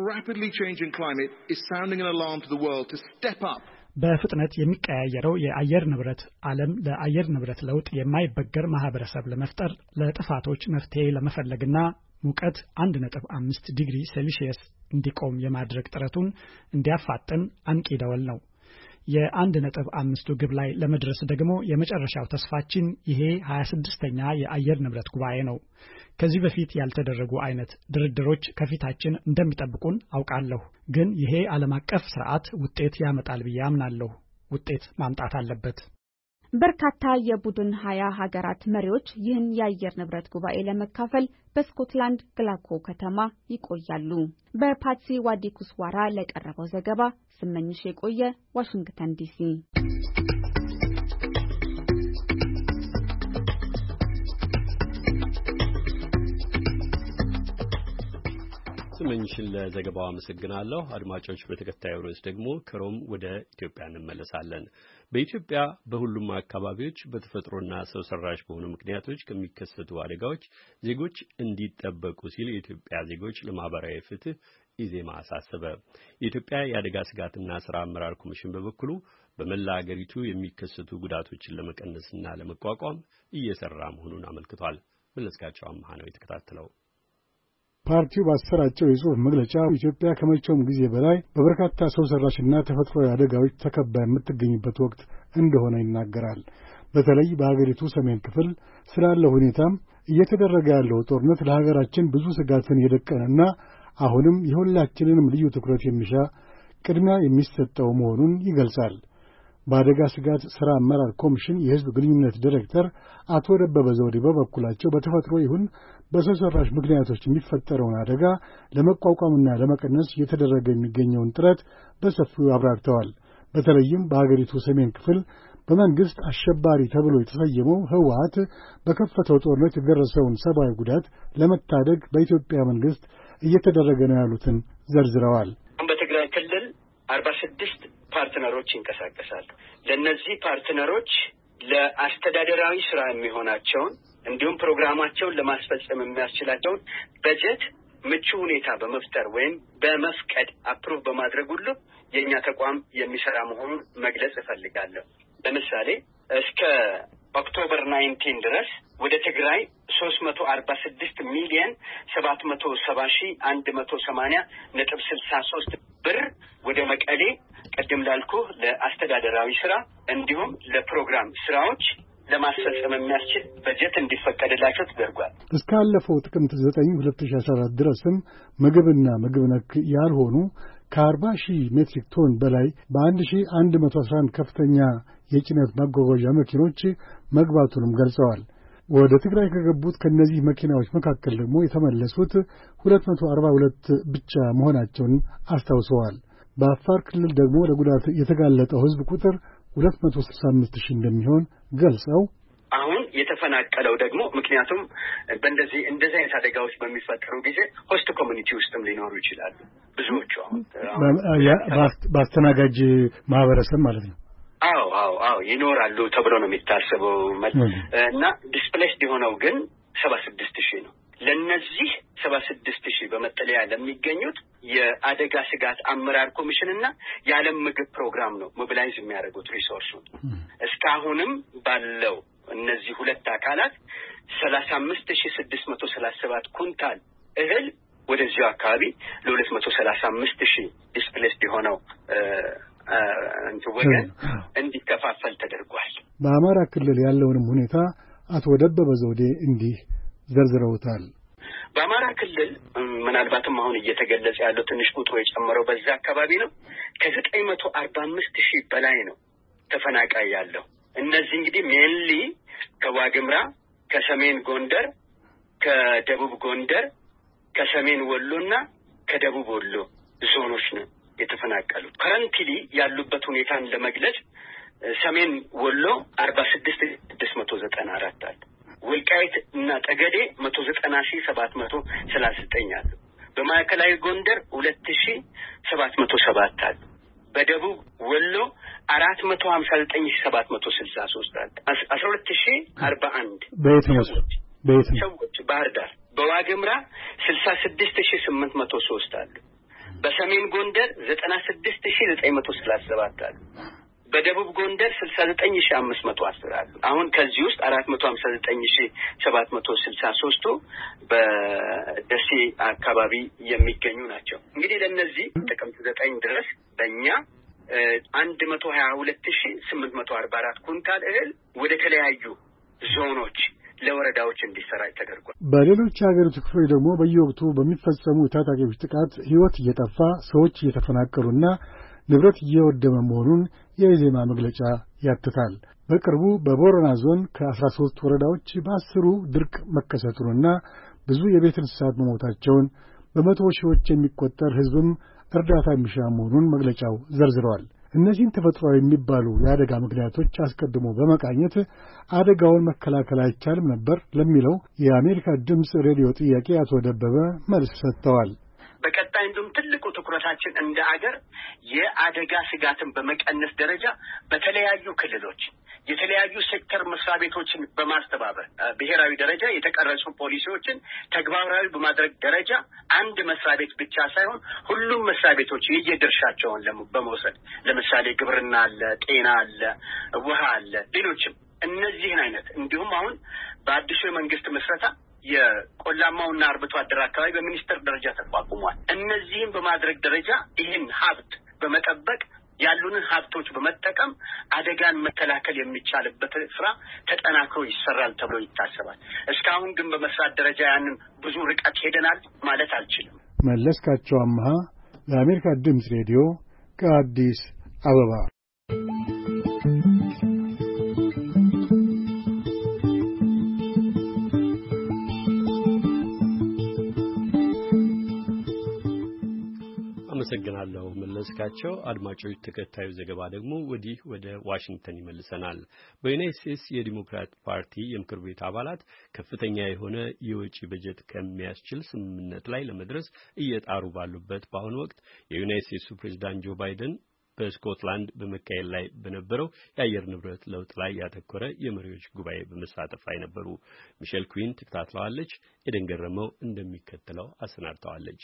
በፍጥነት የሚቀያየረው የአየር ንብረት ዓለም ለአየር ንብረት ለውጥ የማይበገር ማህበረሰብ ለመፍጠር ለጥፋቶች መፍትሄ ለመፈለግና ሙቀት 1.5 ዲግሪ ሴልሺየስ እንዲቆም የማድረግ ጥረቱን እንዲያፋጥን አንቂ ደወል ነው። የ1.5 ግብ ላይ ለመድረስ ደግሞ የመጨረሻው ተስፋችን ይሄ 26ኛ የአየር ንብረት ጉባኤ ነው። ከዚህ በፊት ያልተደረጉ አይነት ድርድሮች ከፊታችን እንደሚጠብቁን አውቃለሁ። ግን ይሄ ዓለም አቀፍ ስርዓት ውጤት ያመጣል ብዬ አምናለሁ። ውጤት ማምጣት አለበት። በርካታ የቡድን 20 ሀገራት መሪዎች ይህን የአየር ንብረት ጉባኤ ለመካፈል በስኮትላንድ ግላስጎ ከተማ ይቆያሉ። በፓትሲ ዋዲኩስዋራ ለቀረበው ዘገባ ስመኝሽ የቆየ ዋሽንግተን ዲሲ። ስመኝሽን ለዘገባው አመሰግናለሁ። አድማጮች፣ በተከታዩ ርዕስ ደግሞ ከሮም ወደ ኢትዮጵያ እንመለሳለን። በኢትዮጵያ በሁሉም አካባቢዎች በተፈጥሮና ሰው ሰራሽ በሆኑ ምክንያቶች ከሚከሰቱ አደጋዎች ዜጎች እንዲጠበቁ ሲል የኢትዮጵያ ዜጎች ለማህበራዊ ፍትህ ኢዜማ አሳሰበ። የኢትዮጵያ የአደጋ ስጋትና ስራ አመራር ኮሚሽን በበኩሉ በመላ አገሪቱ የሚከሰቱ ጉዳቶችን ለመቀነስና ለመቋቋም እየሰራ መሆኑን አመልክቷል። መለስካቸው አምሃ ነው የተከታተለው። ፓርቲው ባሰራጨው የጽሑፍ መግለጫ ኢትዮጵያ ከመቼውም ጊዜ በላይ በበርካታ ሰው ሰራሽና ተፈጥሯዊ አደጋዎች ተከባ የምትገኝበት ወቅት እንደሆነ ይናገራል። በተለይ በሀገሪቱ ሰሜን ክፍል ስላለው ሁኔታም እየተደረገ ያለው ጦርነት ለሀገራችን ብዙ ስጋትን የደቀነና አሁንም የሁላችንንም ልዩ ትኩረት የሚሻ ቅድሚያ የሚሰጠው መሆኑን ይገልጻል። በአደጋ ስጋት ሥራ አመራር ኮሚሽን የሕዝብ ግንኙነት ዲሬክተር አቶ ደበበ ዘውዴ በበኩላቸው በተፈጥሮ ይሁን በሰው ሰራሽ ምክንያቶች የሚፈጠረውን አደጋ ለመቋቋምና ለመቀነስ እየተደረገ የሚገኘውን ጥረት በሰፊው አብራርተዋል። በተለይም በአገሪቱ ሰሜን ክፍል በመንግሥት አሸባሪ ተብሎ የተሰየመው ህወሓት በከፈተው ጦርነት የደረሰውን ሰብአዊ ጉዳት ለመታደግ በኢትዮጵያ መንግሥት እየተደረገ ነው ያሉትን ዘርዝረዋል። በትግራይ ክልል 46 ፓርትነሮች ይንቀሳቀሳሉ። ለነዚህ ፓርትነሮች ለአስተዳደራዊ ስራ የሚሆናቸውን እንዲሁም ፕሮግራማቸውን ለማስፈጸም የሚያስችላቸውን በጀት ምቹ ሁኔታ በመፍጠር ወይም በመፍቀድ አፕሩቭ በማድረግ ሁሉ የኛ ተቋም የሚሰራ መሆኑን መግለጽ እፈልጋለሁ። ለምሳሌ እስከ ኦክቶበር 19 ድረስ ወደ ትግራይ 346 ሚሊዮን 770,180.63 ብር ወደ መቀሌ ቀደም ላልኩ ለአስተዳደራዊ ስራ እንዲሁም ለፕሮግራም ስራዎች ለማስፈጸም የሚያስችል በጀት እንዲፈቀድላቸው ተደርጓል። እስካለፈው ጥቅምት 9 2014 ድረስም ምግብና ምግብ ነክ ያልሆኑ ከ40,000 ሜትሪክ ቶን በላይ በ1111 ከፍተኛ የጭነት ማጓጓዣ መኪኖች መግባቱንም ገልጸዋል። ወደ ትግራይ ከገቡት ከነዚህ መኪናዎች መካከል ደግሞ የተመለሱት 242 ብቻ መሆናቸውን አስታውሰዋል። በአፋር ክልል ደግሞ ለጉዳት የተጋለጠው ሕዝብ ቁጥር 265,000 እንደሚሆን ገልጸው አሁን የተፈናቀለው ደግሞ ምክንያቱም እንደዚህ አይነት አደጋዎች በሚፈጠሩ ጊዜ ሆስት ኮሚኒቲ ውስጥም ሊኖሩ ይችላሉ። ብዙዎቹ አሁን በአስተናጋጅ ማህበረሰብ ማለት ነው። አዎ ይኖራሉ ተብሎ ነው የሚታሰበው እና ዲስፕሌስድ የሆነው ግን 76,000 ነው። ለነዚህ 76,000 በመጠለያ ለሚገኙት የአደጋ ስጋት አመራር ኮሚሽንና የዓለም ምግብ ፕሮግራም ነው ሞቢላይዝ የሚያደርጉት ሪሶርሱ። እስካሁንም ባለው እነዚህ ሁለት አካላት 35,637 ኩንታል እህል ወደዚህ አካባቢ ለ235,000 ዲስፕሌስድ የሆነው ወገን እንዲከፋፈል ተደርጓል። በአማራ ክልል ያለውንም ሁኔታ አቶ ደበበ ዘውዴ እንዲህ ዘርዝረውታል። በአማራ ክልል ምናልባትም አሁን እየተገለጸ ያለው ትንሽ ቁጥሩ የጨመረው በዛ አካባቢ ነው። ከ945,000 በላይ ነው ተፈናቃይ ያለው። እነዚህ እንግዲህ ሜንሊ ከዋግምራ፣ ከሰሜን ጎንደር፣ ከደቡብ ጎንደር፣ ከሰሜን ወሎና ከደቡብ ወሎ ዞኖች ነው የተፈናቀሉት። ከረንትሊ ያሉበት ሁኔታን ለመግለጽ ሰሜን ወሎ 46,694 አለ። ወልቃይት እና ጠገዴ 190,739 አለ። በማዕከላዊ ጎንደር 2,707 አለ። በደቡብ ወሎ 459,763 አለ። 12,041 ሰዎች ባህር ዳር። በዋግምራ 66,803 አለ። በሰሜን ጎንደር 96,937 አለ። በደቡብ ጎንደር 69,510 አሉ። አሁን ከዚህ ውስጥ 459,763ቱ በደሴ አካባቢ የሚገኙ ናቸው። እንግዲህ ለነዚህ ጥቅምት 9 ድረስ በእኛ 122,844 ኩንታል እህል ወደ ተለያዩ ዞኖች ለወረዳዎች እንዲሰራጭ ተደርጓል። በሌሎች የሀገሪቱ ክፍሎች ደግሞ በየወቅቱ በሚፈጸሙ የታጣቂዎች ጥቃት ሕይወት እየጠፋ ሰዎች እየተፈናቀሉና ንብረት እየወደመ መሆኑን የኢዜማ መግለጫ ያትታል። በቅርቡ በቦረና ዞን ከ13 ወረዳዎች በ10ሩ ድርቅ መከሰቱንና ብዙ የቤት እንስሳት መሞታቸውን በመቶ ሺዎች የሚቆጠር ሕዝብም እርዳታ የሚሻ መሆኑን መግለጫው ዘርዝረዋል። እነዚህን ተፈጥሯዊ የሚባሉ የአደጋ ምክንያቶች አስቀድሞ በመቃኘት አደጋውን መከላከል አይቻልም ነበር ለሚለው የአሜሪካ ድምፅ ሬዲዮ ጥያቄ አቶ ደበበ መልስ ሰጥተዋል። በቀጣይ እንዲሁም ትልቁ ትኩረታችን እንደ አገር የአደጋ ስጋትን በመቀነስ ደረጃ በተለያዩ ክልሎች የተለያዩ ሴክተር መስሪያ ቤቶችን በማስተባበር ብሔራዊ ደረጃ የተቀረጹ ፖሊሲዎችን ተግባራዊ በማድረግ ደረጃ አንድ መስሪያ ቤት ብቻ ሳይሆን ሁሉም መስሪያ ቤቶች የየድርሻቸውን በመውሰድ ለምሳሌ ግብርና አለ፣ ጤና አለ፣ ውሃ አለ፣ ሌሎችም እነዚህን አይነት እንዲሁም አሁን በአዲሱ የመንግስት ምስረታ የቆላማውና አርብቶ አደር አካባቢ በሚኒስትር ደረጃ ተቋቁሟል። እነዚህን በማድረግ ደረጃ ይህን ሀብት በመጠበቅ ያሉንን ሀብቶች በመጠቀም አደጋን መከላከል የሚቻልበት ስራ ተጠናክሮ ይሰራል ተብሎ ይታሰባል። እስካሁን ግን በመስራት ደረጃ ያንን ብዙ ርቀት ሄደናል ማለት አልችልም። መለስካቸው አምሃ ለአሜሪካ ድምፅ ሬዲዮ ከአዲስ አበባ። አመሰግናለሁ መለስካቸው። አድማጮች፣ ተከታዩ ዘገባ ደግሞ ወዲህ ወደ ዋሽንግተን ይመልሰናል። በዩናይትድ ስቴትስ የዲሞክራት ፓርቲ የምክር ቤት አባላት ከፍተኛ የሆነ የወጪ በጀት ከሚያስችል ስምምነት ላይ ለመድረስ እየጣሩ ባሉበት በአሁኑ ወቅት የዩናይትድ ስቴትሱ ፕሬዝዳንት ጆ ባይደን በስኮትላንድ በመካሄድ ላይ በነበረው የአየር ንብረት ለውጥ ላይ ያተኮረ የመሪዎች ጉባኤ በመሳተፍ ላይ ነበሩ። ሚሼል ኩዊን ተከታትለዋለች። ኤደን ገረመው እንደሚከተለው አሰናድተዋለች።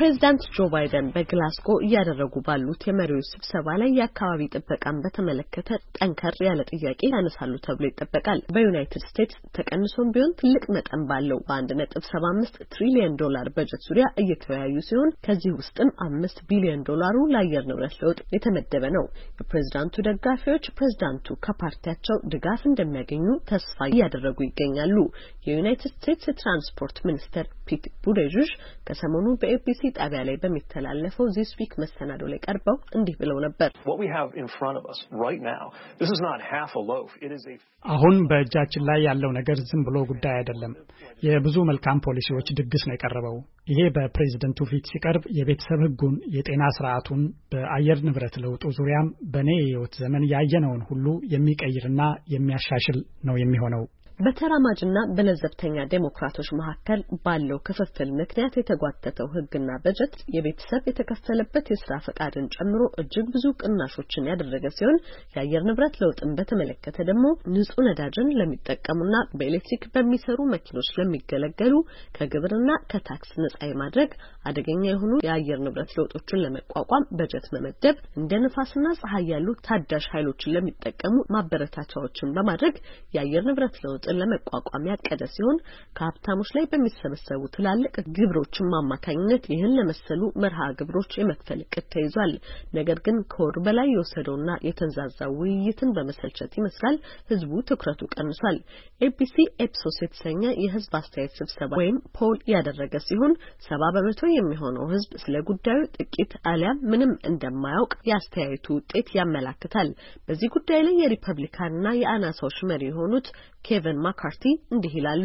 ፕሬዝዳንት ጆ ባይደን በግላስጎ እያደረጉ ባሉት የመሪዎች ስብሰባ ላይ የአካባቢ ጥበቃን በተመለከተ ጠንከር ያለ ጥያቄ ያነሳሉ ተብሎ ይጠበቃል። በዩናይትድ ስቴትስ ተቀንሶም ቢሆን ትልቅ መጠን ባለው $1.75 ትሪሊየን በጀት ዙሪያ እየተወያዩ ሲሆን ከዚህ ውስጥም $5 ቢሊዮን ለአየር ንብረት ለውጥ የተመደበ ነው። የፕሬዝዳንቱ ደጋፊዎች ፕሬዝዳንቱ ከፓርቲያቸው ድጋፍ እንደሚያገኙ ተስፋ እያደረጉ ይገኛሉ። የዩናይትድ ስቴትስ የትራንስፖርት ሚኒስትር ፒት ቡቲጄጅ ከሰሞኑ በኤቢሲ ጣቢያ ላይ በሚተላለፈው ዚስ ዊክ መሰናዶ ላይ ቀርበው እንዲህ ብለው ነበር። አሁን በእጃችን ላይ ያለው ነገር ዝም ብሎ ጉዳይ አይደለም። የብዙ መልካም ፖሊሲዎች ድግስ ነው የቀረበው። ይሄ በፕሬዝዳንቱ ፊት ሲቀርብ የቤተሰብ ህጉን፣ የጤና ስርዓቱን፣ በአየር ንብረት ለውጡ ዙሪያም በኔ የህይወት ዘመን ያየነውን ሁሉ የሚቀይርና የሚያሻሽል ነው የሚሆነው። በተራማጅና በለዘብተኛ ዴሞክራቶች መካከል ባለው ክፍፍል ምክንያት የተጓተተው ህግና በጀት የቤተሰብ የተከፈለበት የሥራ ፈቃድን ጨምሮ እጅግ ብዙ ቅናሾችን ያደረገ ሲሆን የአየር ንብረት ለውጥን በተመለከተ ደግሞ ንጹህ ነዳጅን ለሚጠቀሙና በኤሌክትሪክ በሚሰሩ መኪኖች ለሚገለገሉ ከግብርና ከታክስ ነጻ የማድረግ አደገኛ የሆኑ የአየር ንብረት ለውጦችን ለመቋቋም በጀት መመደብ እንደ ንፋስና ፀሐይ ያሉ ታዳሽ ኃይሎችን ለሚጠቀሙ ማበረታቻዎችን በማድረግ የአየር ንብረት ለውጥ ለመቋቋም ያቀደ ሲሆን ከሀብታሞች ላይ በሚሰበሰቡ ትላልቅ ግብሮችን ማማካኝነት ይህን ለመሰሉ መርሃ ግብሮች የመክፈል እቅድ ተይዟል። ነገር ግን ከወር በላይ የወሰደውና የተንዛዛው ውይይትን በመሰልቸት ይመስላል ህዝቡ ትኩረቱ ቀንሷል። ኤቢሲ ኤፕሶስ የተሰኘ የህዝብ አስተያየት ስብሰባ ወይም ፖል ያደረገ ሲሆን 70% የሚሆነው ህዝብ ስለ ጉዳዩ ጥቂት አሊያም ምንም እንደማያውቅ የአስተያየቱ ውጤት ያመለክታል። በዚህ ጉዳይ ላይ የሪፐብሊካንና የአናሳዎች መሪ የሆኑት ኬቨን ማካርቲ እንዲህ ይላሉ።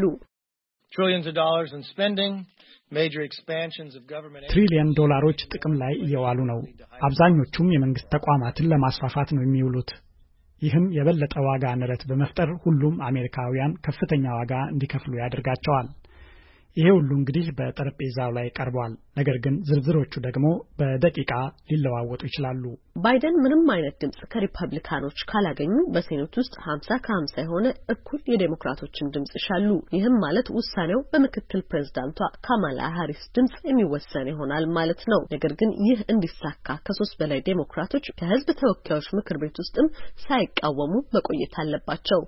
ትሪሊየን ዶላሮች ጥቅም ላይ እየዋሉ ነው። አብዛኞቹም የመንግስት ተቋማትን ለማስፋፋት ነው የሚውሉት። ይህም የበለጠ ዋጋ ንረት በመፍጠር ሁሉም አሜሪካውያን ከፍተኛ ዋጋ እንዲከፍሉ ያደርጋቸዋል። ይሄ ሁሉ እንግዲህ በጠረጴዛው ላይ ቀርቧል። ነገር ግን ዝርዝሮቹ ደግሞ በደቂቃ ሊለዋወጡ ይችላሉ። ባይደን ምንም አይነት ድምጽ ከሪፐብሊካኖች ካላገኙ በሴኔት ውስጥ 50 ከ50 የሆነ እኩል የዴሞክራቶችን ድምጽ ይሻሉ። ይህም ማለት ውሳኔው በምክትል ፕሬዝዳንቷ ካማላ ሃሪስ ድምጽ የሚወሰን ይሆናል ማለት ነው። ነገር ግን ይህ እንዲሳካ ከ3 በላይ ዴሞክራቶች ከህዝብ ተወካዮች ምክር ቤት ውስጥም ሳይቃወሙ መቆየት አለባቸው።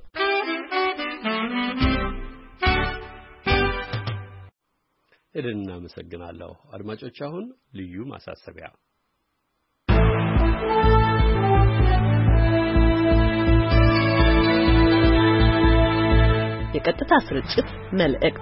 እናመሰግናለሁ። አድማጮች አሁን ልዩ ማሳሰቢያ የቀጥታ ስርጭት መልእክት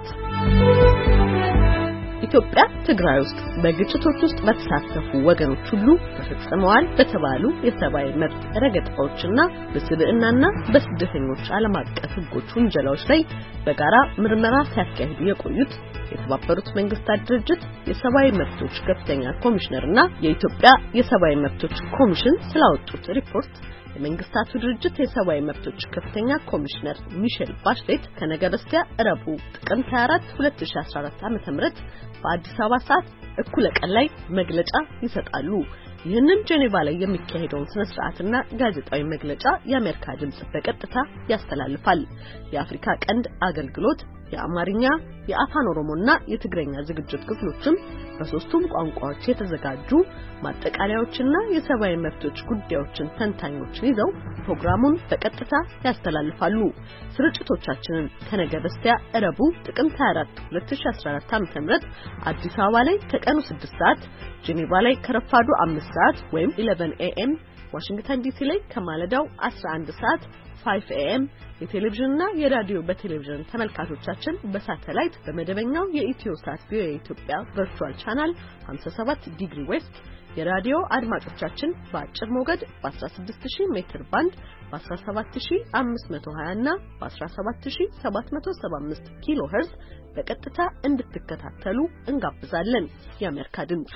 ኢትዮጵያ ትግራይ ውስጥ በግጭቶች ውስጥ በተሳተፉ ወገኖች ሁሉ ተፈጽመዋል በተባሉ የሰብአዊ መብት ረገጣዎችና በስብዕናና በስደተኞች ዓለም አቀፍ ሕጎች ወንጀላዎች ላይ በጋራ ምርመራ ሲያካሂዱ የቆዩት የተባበሩት መንግስታት ድርጅት የሰብአዊ መብቶች ከፍተኛ ኮሚሽነርና የኢትዮጵያ የሰብአዊ መብቶች ኮሚሽን ስላወጡት ሪፖርት የመንግስታቱ ድርጅት የሰብአዊ መብቶች ከፍተኛ ኮሚሽነር ሚሼል ባሽሌት ከነገ በስቲያ ረቡዕ ጥቅምት 24 2014 ዓ.ም በአዲስ አበባ ሰዓት እኩለ ቀን ላይ መግለጫ ይሰጣሉ። ይህንን ጄኔቫ ላይ የሚካሄደውን ስነ ስርዓትና ጋዜጣዊ መግለጫ የአሜሪካ ድምጽ በቀጥታ ያስተላልፋል። የአፍሪካ ቀንድ አገልግሎት የአማርኛ፣ የአፋን ኦሮሞና የትግረኛ ዝግጅት ክፍሎችም በሶስቱም ቋንቋዎች የተዘጋጁ ማጠቃለያዎችና የሰብአዊ መብቶች ጉዳዮችን ተንታኞችን ይዘው ፕሮግራሙን በቀጥታ ያስተላልፋሉ። ስርጭቶቻችንን ከነገ በስቲያ ረቡዕ ጥቅምት 24 2014 ዓ.ም አዲስ አበባ ላይ ከቀኑ 6 ሰዓት፣ ጄኔቫ ላይ ከረፋዱ 5 ሰዓት ወይም 11 AM፣ ዋሽንግተን ዲሲ ላይ ከማለዳው 11 ሰዓት 5 AM የቴሌቪዥንና የራዲዮ በቴሌቪዥን ተመልካቾቻችን በሳተላይት በመደበኛው የኢትዮሳት ቪኦኤ ኢትዮጵያ ቨርቹዋል ቻናል 57 ዲግሪ ዌስት የራዲዮ አድማጮቻችን በአጭር ሞገድ በ16000 ሜትር ባንድ በ17520 እና በ17775 ኪሎ ሄርዝ በቀጥታ እንድትከታተሉ እንጋብዛለን። የአሜሪካ ድምጽ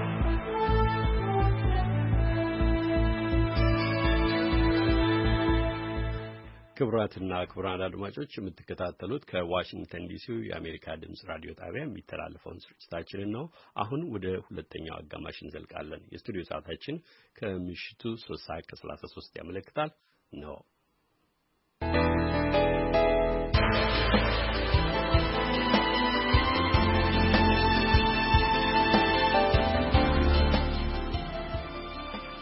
ክቡራትና ክቡራን አድማጮች የምትከታተሉት ከዋሽንግተን ዲሲው የአሜሪካ ድምጽ ራዲዮ ጣቢያ የሚተላለፈውን ስርጭታችንን ነው። አሁን ወደ ሁለተኛው አጋማሽ እንዘልቃለን። የስቱዲዮ ሰዓታችን ከምሽቱ 3:33 ያመለክታል ነው።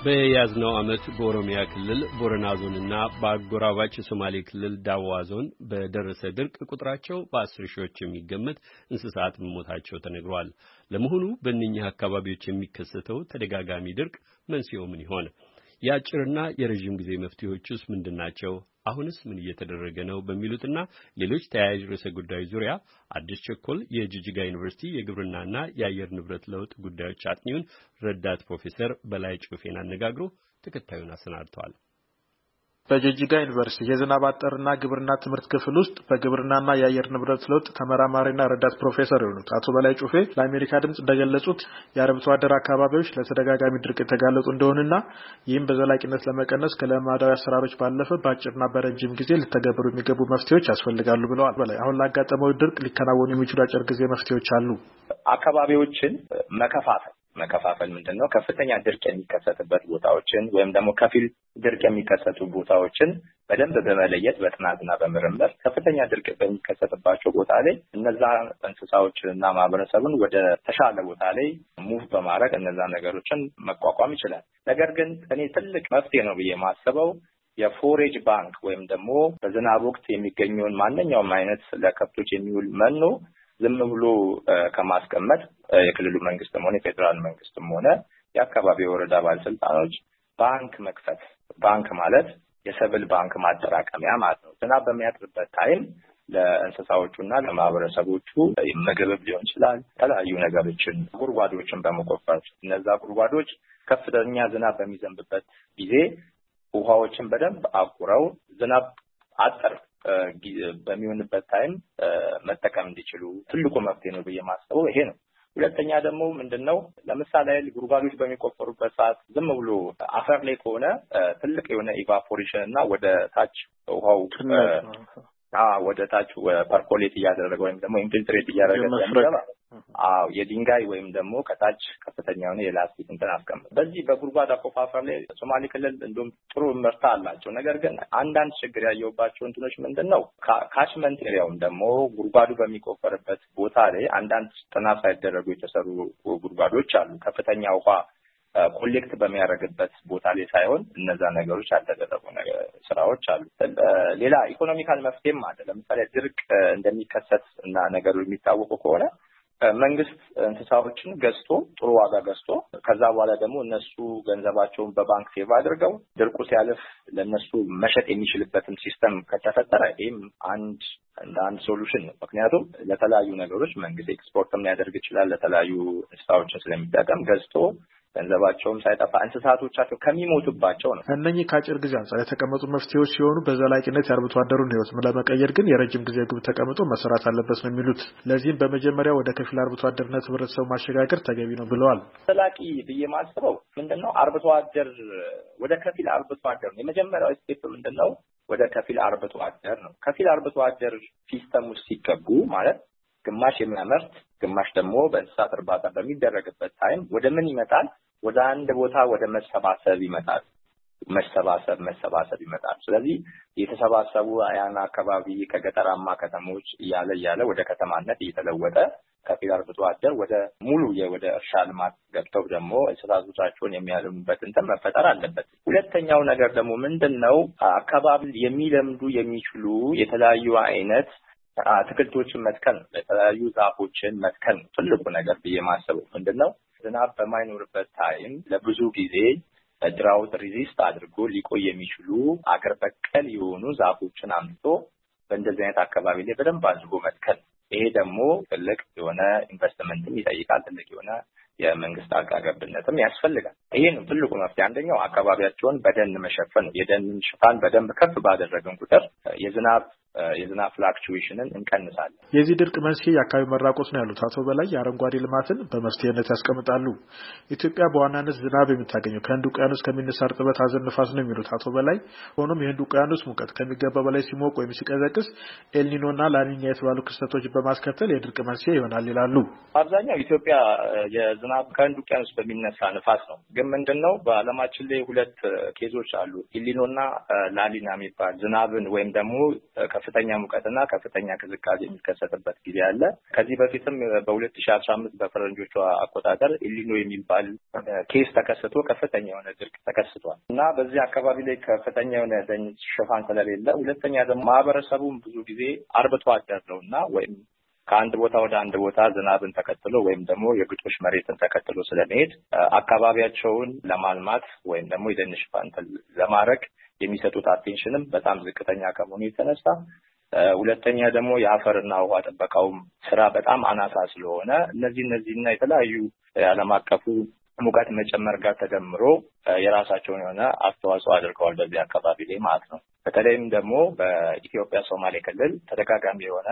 በያዝነው ዓመት በኦሮሚያ ክልል ቦረና ዞንና በአጎራባች የሶማሌ ክልል ዳዋ ዞን በደረሰ ድርቅ ቁጥራቸው በ10 ሺዎች የሚገመት እንስሳት መሞታቸው ተነግሯል። ለመሆኑ በእነኚህ አካባቢዎች የሚከሰተው ተደጋጋሚ ድርቅ መንስኤው ምን ይሆን? የአጭርና የረጅም ጊዜ መፍትሄዎችስ ምንድናቸው? አሁንስ ምን እየተደረገ ነው? በሚሉትና ሌሎች ተያያዥ ርዕሰ ጉዳዮች ዙሪያ አዲስ ቸኮል የጂጂጋ ዩኒቨርሲቲ የግብርናና የአየር ንብረት ለውጥ ጉዳዮች አጥኚውን ረዳት ፕሮፌሰር በላይ ጩፌን አነጋግሮ ተከታዩን አሰናድተዋል። በጂጂጋ ዩኒቨርሲቲ የዝናብ አጠርና ግብርና ትምህርት ክፍል ውስጥ በግብርናና የአየር ንብረት ለውጥ ተመራማሪና ረዳት ፕሮፌሰር የሆኑት አቶ በላይ ጩፌ ለአሜሪካ ድምጽ እንደገለጹት የአርብቶ አደር አካባቢዎች ለተደጋጋሚ ድርቅ የተጋለጡ እንደሆነና ይህም በዘላቂነት ለመቀነስ ከልማዳዊ አሰራሮች ባለፈ በአጭርና በረጅም ጊዜ ሊተገበሩ የሚገቡ መፍትሄዎች ያስፈልጋሉ ብለዋል። በላይ አሁን ላጋጠመው ድርቅ ሊከናወኑ የሚችሉ አጭር ጊዜ መፍትሄዎች አሉ። አካባቢዎችን መከፋፈል ምንድነው? ከፍተኛ ድርቅ የሚከሰትበት ቦታዎችን ወይም ደግሞ ከፊል ድርቅ የሚከሰቱ ቦታዎችን በደንብ በመለየት በጥናትና በምርምር ከፍተኛ ድርቅ በሚከሰትባቸው ቦታ ላይ እነዛ እንስሳዎችንና ማህበረሰቡን ወደ ተሻለ ቦታ ላይ ሙቭ በማድረግ እነዛ ነገሮችን መቋቋም ይችላል። ነገር ግን እኔ ትልቅ መፍትሄ ነው ብዬ የማስበው የፎሬጅ ባንክ ወይም ደግሞ በዝናብ ወቅት የሚገኘውን ማንኛውም አይነት ለከብቶች የሚውል መኖ ዝም ብሎ ከማስቀመጥ የክልሉ መንግስትም ሆነ የፌደራል መንግስትም ሆነ የአካባቢ ወረዳ ባለስልጣኖች ባንክ መክፈት። ባንክ ማለት የሰብል ባንክ ማጠራቀሚያ ማለት ነው። ዝናብ በሚያጥርበት ታይም ለእንስሳዎቹና ለማህበረሰቦቹ ምግብ ሊሆን ይችላል የተለያዩ ነገሮችን ጉድጓዶችን በመቆፈር እነዛ ጉድጓዶች ከፍተኛ ዝናብ በሚዘንብበት ጊዜ ውሃዎችን በደንብ አቁረው ዝናብ አጠር በሚሆንበት ታይም መጠቀም እንዲችሉ ትልቁ መፍትሄ ነው ብዬ ማስበው ይሄ ነው። ሁለተኛ ደግሞ ምንድነው ለምሳሌ ጉድጓዶች በሚቆፈሩበት ሰዓት ዝም ብሎ አፈር ላይ ከሆነ ትልቅ የሆነ ኢቫፖሬሽን እና ወደ ታች ውሃው ወደ ታች ፐርኮሌት እያደረገ ወይም ደግሞ ኢንፊልትሬት እያደረገ የድንጋይ ወይም ደግሞ ከታች ከፍተኛ የሆነ የላስቲክ እንትን አስቀምጥ። በዚህ በጉድጓድ አቆፋፈር ላይ ሶማሌ ክልል እንደውም ጥሩ ምርታ አላቸው። ነገር ግን አንዳንድ ችግር ያየውባቸው እንትኖች ምንድነው ካችመንት ኤሪያውም ደግሞ ጉድጓዱ በሚቆፈርበት ቦታ ላይ አንዳንድ ጥናት ሳይደረጉ የተሰሩ ጉድጓዶች አሉ። ከፍተኛ ውሃ ኮሌክት በሚያደርግበት ቦታ ላይ ሳይሆን እነዛ ነገሮች ያልተደረጉ ስራዎች አሉ። ሌላ ኢኮኖሚካል መፍትሄም አለ። ለምሳሌ ድርቅ እንደሚከሰት እና ነገሩ የሚታወቁ ከሆነ መንግስት እንስሳዎችን ገዝቶ ጥሩ ዋጋ ገዝቶ ከዛ በኋላ ደግሞ እነሱ ገንዘባቸውን በባንክ ሴቭ አድርገው ድርቁ ሲያልፍ ለነሱ መሸጥ የሚችልበትን ሲስተም ከተፈጠረ ይህም አንድ ሶሉሽን ነው። ምክንያቱም ለተለያዩ ነገሮች መንግስት ኤክስፖርትም ሊያደርግ ይችላል። ለተለያዩ እንስሳዎችን ስለሚጠቀም ገዝቶ ገንዘባቸውም ሳይጠፋ እንስሳቶቻቸው ከሚሞቱባቸው ነው። እነኚህ ከአጭር ጊዜ አንጻር የተቀመጡ መፍትሄዎች ሲሆኑ በዘላቂነት የአርብቶ አደሩን ህይወት ለመቀየር ግን የረጅም ጊዜ ግብ ተቀምጦ መሰራት አለበት ነው የሚሉት። ለዚህም በመጀመሪያ ወደ ከፊል አርብቶ አደርነት ህብረተሰቡ ማሸጋገር ተገቢ ነው ብለዋል። ዘላቂ ብዬ ማስበው ምንድነው አርብቶ አደር ወደ ከፊል አርብቶ አደር የመጀመሪያው ስቴፕ ምንድነው ወደ ከፊል አርብቶ አደር ነው። ከፊል አርብቶ አደር ሲስተም ውስጥ ሲገቡ ማለት ግማሽ የሚያመርት ግማሽ ደግሞ በእንስሳት እርባታ በሚደረግበት ታይም ወደ ምን ይመጣል? ወደ አንድ ቦታ ወደ መሰባሰብ ይመጣል። መሰባሰብ ይመጣል። ስለዚህ የተሰባሰቡ ያን አካባቢ ከገጠራማ ከተሞች እያለ ወደ ከተማነት እየተለወጠ ከፊል አርብቶ አደር ወደ ሙሉ ወደ እርሻ ልማት ገብተው ደግሞ እንስሳቶቻቸውን የሚያለሙበት እንትን መፈጠር አለበት። ሁለተኛው ነገር ደግሞ ምንድነው አካባቢ የሚለምዱ የሚችሉ የተለያዩ አይነት አትክልቶችን መትከል፣ የተለያዩ ዛፎችን መትከል ትልቁ ነገር ብዬ ማሰበው ምንድነው ዝናብ በማይኖርበት ታይም ለብዙ ጊዜ ድራውት ሪዚስት አድርጎ ሊቆይ የሚችሉ አገር በቀል የሆኑ ዛፎችን አምጥቶ በእንደዚህ አይነት አካባቢ ላይ በደንብ አድርጎ መትከል። ይሄ ደግሞ ትልቅ የሆነ ኢንቨስትመንትም ይጠይቃል። ትልቅ የሆነ የመንግስት ጣልቃ ገብነትም ያስፈልጋል። ይሄ ነው ትልቁ መፍትሄ። አንደኛው አካባቢያቸውን በደን መሸፈን ነው። የደንን ሽፋን በደንብ ከፍ ባደረግን ቁጥር የዝናብ ፍላክቹዌሽንን እንቀንሳለን። የዚህ ድርቅ መንስኤ የአካባቢ መራቆት ነው ያሉት አቶ በላይ የአረንጓዴ ልማትን በመፍትሄነት ያስቀምጣሉ። ኢትዮጵያ በዋናነት ዝናብ የምታገኘው ከህንድ ውቅያኖስ ከሚነሳ እርጥበት አዘል ንፋስ ነው የሚሉት አቶ በላይ ሆኖም የህንድ ውቅያኖስ ሙቀት ከሚገባ በላይ ሲሞቅ ወይም ሲቀዘቅዝ ኤልኒኖና ላኒኛ የተባሉ ክስተቶች በማስከተል የድርቅ መንስኤ ይሆናል ይላሉ። አብዛኛው ኢትዮጵያ የዝናብ ከህንድ ውቅያኖስ በሚነሳ ንፋስ ነው። ግን ምንድነው በአለማችን ላይ ሁለት ኬዞች አሉ። ኤልኒኖና ላኒና የሚባል ዝናብን ወይም ደግሞ ከፍተኛ ሙቀትና ከፍተኛ ቅዝቃዜ የሚከሰትበት ጊዜ አለ። ከዚህ በፊትም በ2015 በፈረንጆቹ አቆጣጠር ኢሊኖ የሚባል ኬስ ተከስቶ ከፍተኛ የሆነ ድርቅ ተከስቷል እና በዚህ አካባቢ ላይ ከፍተኛ የሆነ ደን ሽፋን ስለሌለ፣ ሁለተኛ ደግሞ ማህበረሰቡም ብዙ ጊዜ አርብቶ አደር ነውና ወይም ከአንድ ቦታ ወደ አንድ ቦታ ዝናብን ተከትሎ ወይም ደግሞ የግጦሽ መሬትን ተከትሎ ስለሚሄድ አካባቢያቸውን ለማልማት ወይም ደግሞ የደን ሽፋን ለማድረግ የሚሰጡት አቴንሽንም በጣም ዝቅተኛ ከመሆኑ የተነሳ፣ ሁለተኛ ደግሞ የአፈርና ውሃ ጥበቃውም ስራ በጣም አናሳ ስለሆነ እነዚህና የተለያዩ ዓለም አቀፉ ሙቀት መጨመር ጋር ተደምሮ የራሳቸውን የሆነ አስተዋጽኦ አድርገዋል በዚህ አካባቢ ላይ ማለት ነው። በተለይም ደግሞ በኢትዮጵያ ሶማሌ ክልል ተደጋጋሚ የሆነ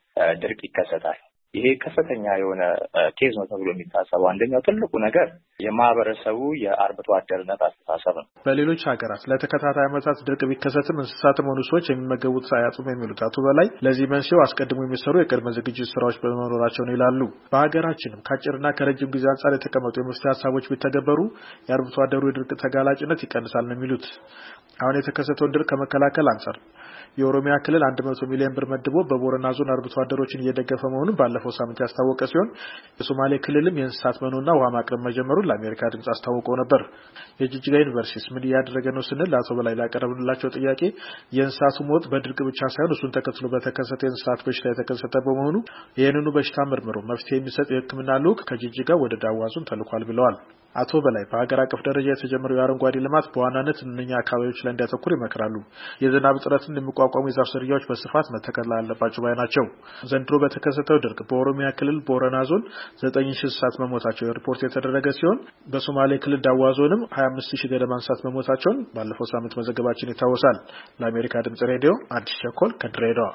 ድርቅ ይከሰታል። ይሄ ከፍተኛ የሆነ ኬዝ ነው ተብሎ የሚታሰበው አንደኛው ትልቁ ነገር የማህበረሰቡ የአርብቶ አደርነት አስተሳሰብ ነው። በሌሎች ሀገራት ለተከታታይ ዓመታት ድርቅ ቢከሰትም እንስሳትም ሆኑ ሰዎች የሚመገቡት ሳያጡም የሚሉት አቶ በላይ ለዚህ መንስኤው አስቀድሞ የሚሰሩ የቅድመ ዝግጅት ስራዎች በመኖራቸው ነው ይላሉ። በሀገራችንም ከአጭርና ከረጅም ጊዜ አንጻር የተቀመጡ የመፍትሄ ሀሳቦች ቢተገበሩ የአርብቶ አደሩ የድርቅ ተጋላጭነት ይቀንሳል ነው የሚሉት። አሁን የተከሰተውን ድርቅ ከመከላከል አንጻር የኦሮሚያ ክልል 100 ሚሊዮን ብር መድቦ በቦረና ዞን አርብቶ አደሮችን እየደገፈ መሆኑን ባለፈው ሳምንት ያስታወቀ ሲሆን የሶማሌ ክልልም የእንስሳት መኖና ውሃ ማቅረብ መጀመሩን ለአሜሪካ ድምጽ አስታውቀው ነበር። የጅጅጋ ዩኒቨርሲቲ ምን እያደረገ ነው ስንል ለአቶ በላይ ላቀረብንላቸው ጥያቄ የእንስሳቱ ሞት በድርቅ ብቻ ሳይሆን እሱን ተከትሎ በተከሰተ የእንስሳት በሽታ የተከሰተ በመሆኑ ይህንኑ በሽታ መርምሮ መፍትሄ የሚሰጥ የሕክምና ልዑክ ከጅጅጋ ወደ ዳዋ ዞን ተልኳል ብለዋል። አቶ በላይ በሀገር አቀፍ ደረጃ የተጀመረው የአረንጓዴ ልማት በዋናነት እነኛ አካባቢዎች ላይ እንዲያተኩር ይመክራሉ። የዝናብ እጥረትን የሚቋቋሙ የዛፍ ዝርያዎች በስፋት መተከል አለባቸው ባይ ናቸው። ዘንድሮ በተከሰተው ድርቅ በኦሮሚያ ክልል ቦረና ዞን 9000 እንስሳት መሞታቸው ሪፖርት የተደረገ ሲሆን በሶማሌ ክልል ዳዋ ዞንም 25000 ገደማ እንስሳት መሞታቸውን ባለፈው ሳምንት መዘገባችን ይታወሳል። ለአሜሪካ ድምጽ ሬዲዮ አዲስ ቸኮል ከድሬዳዋ።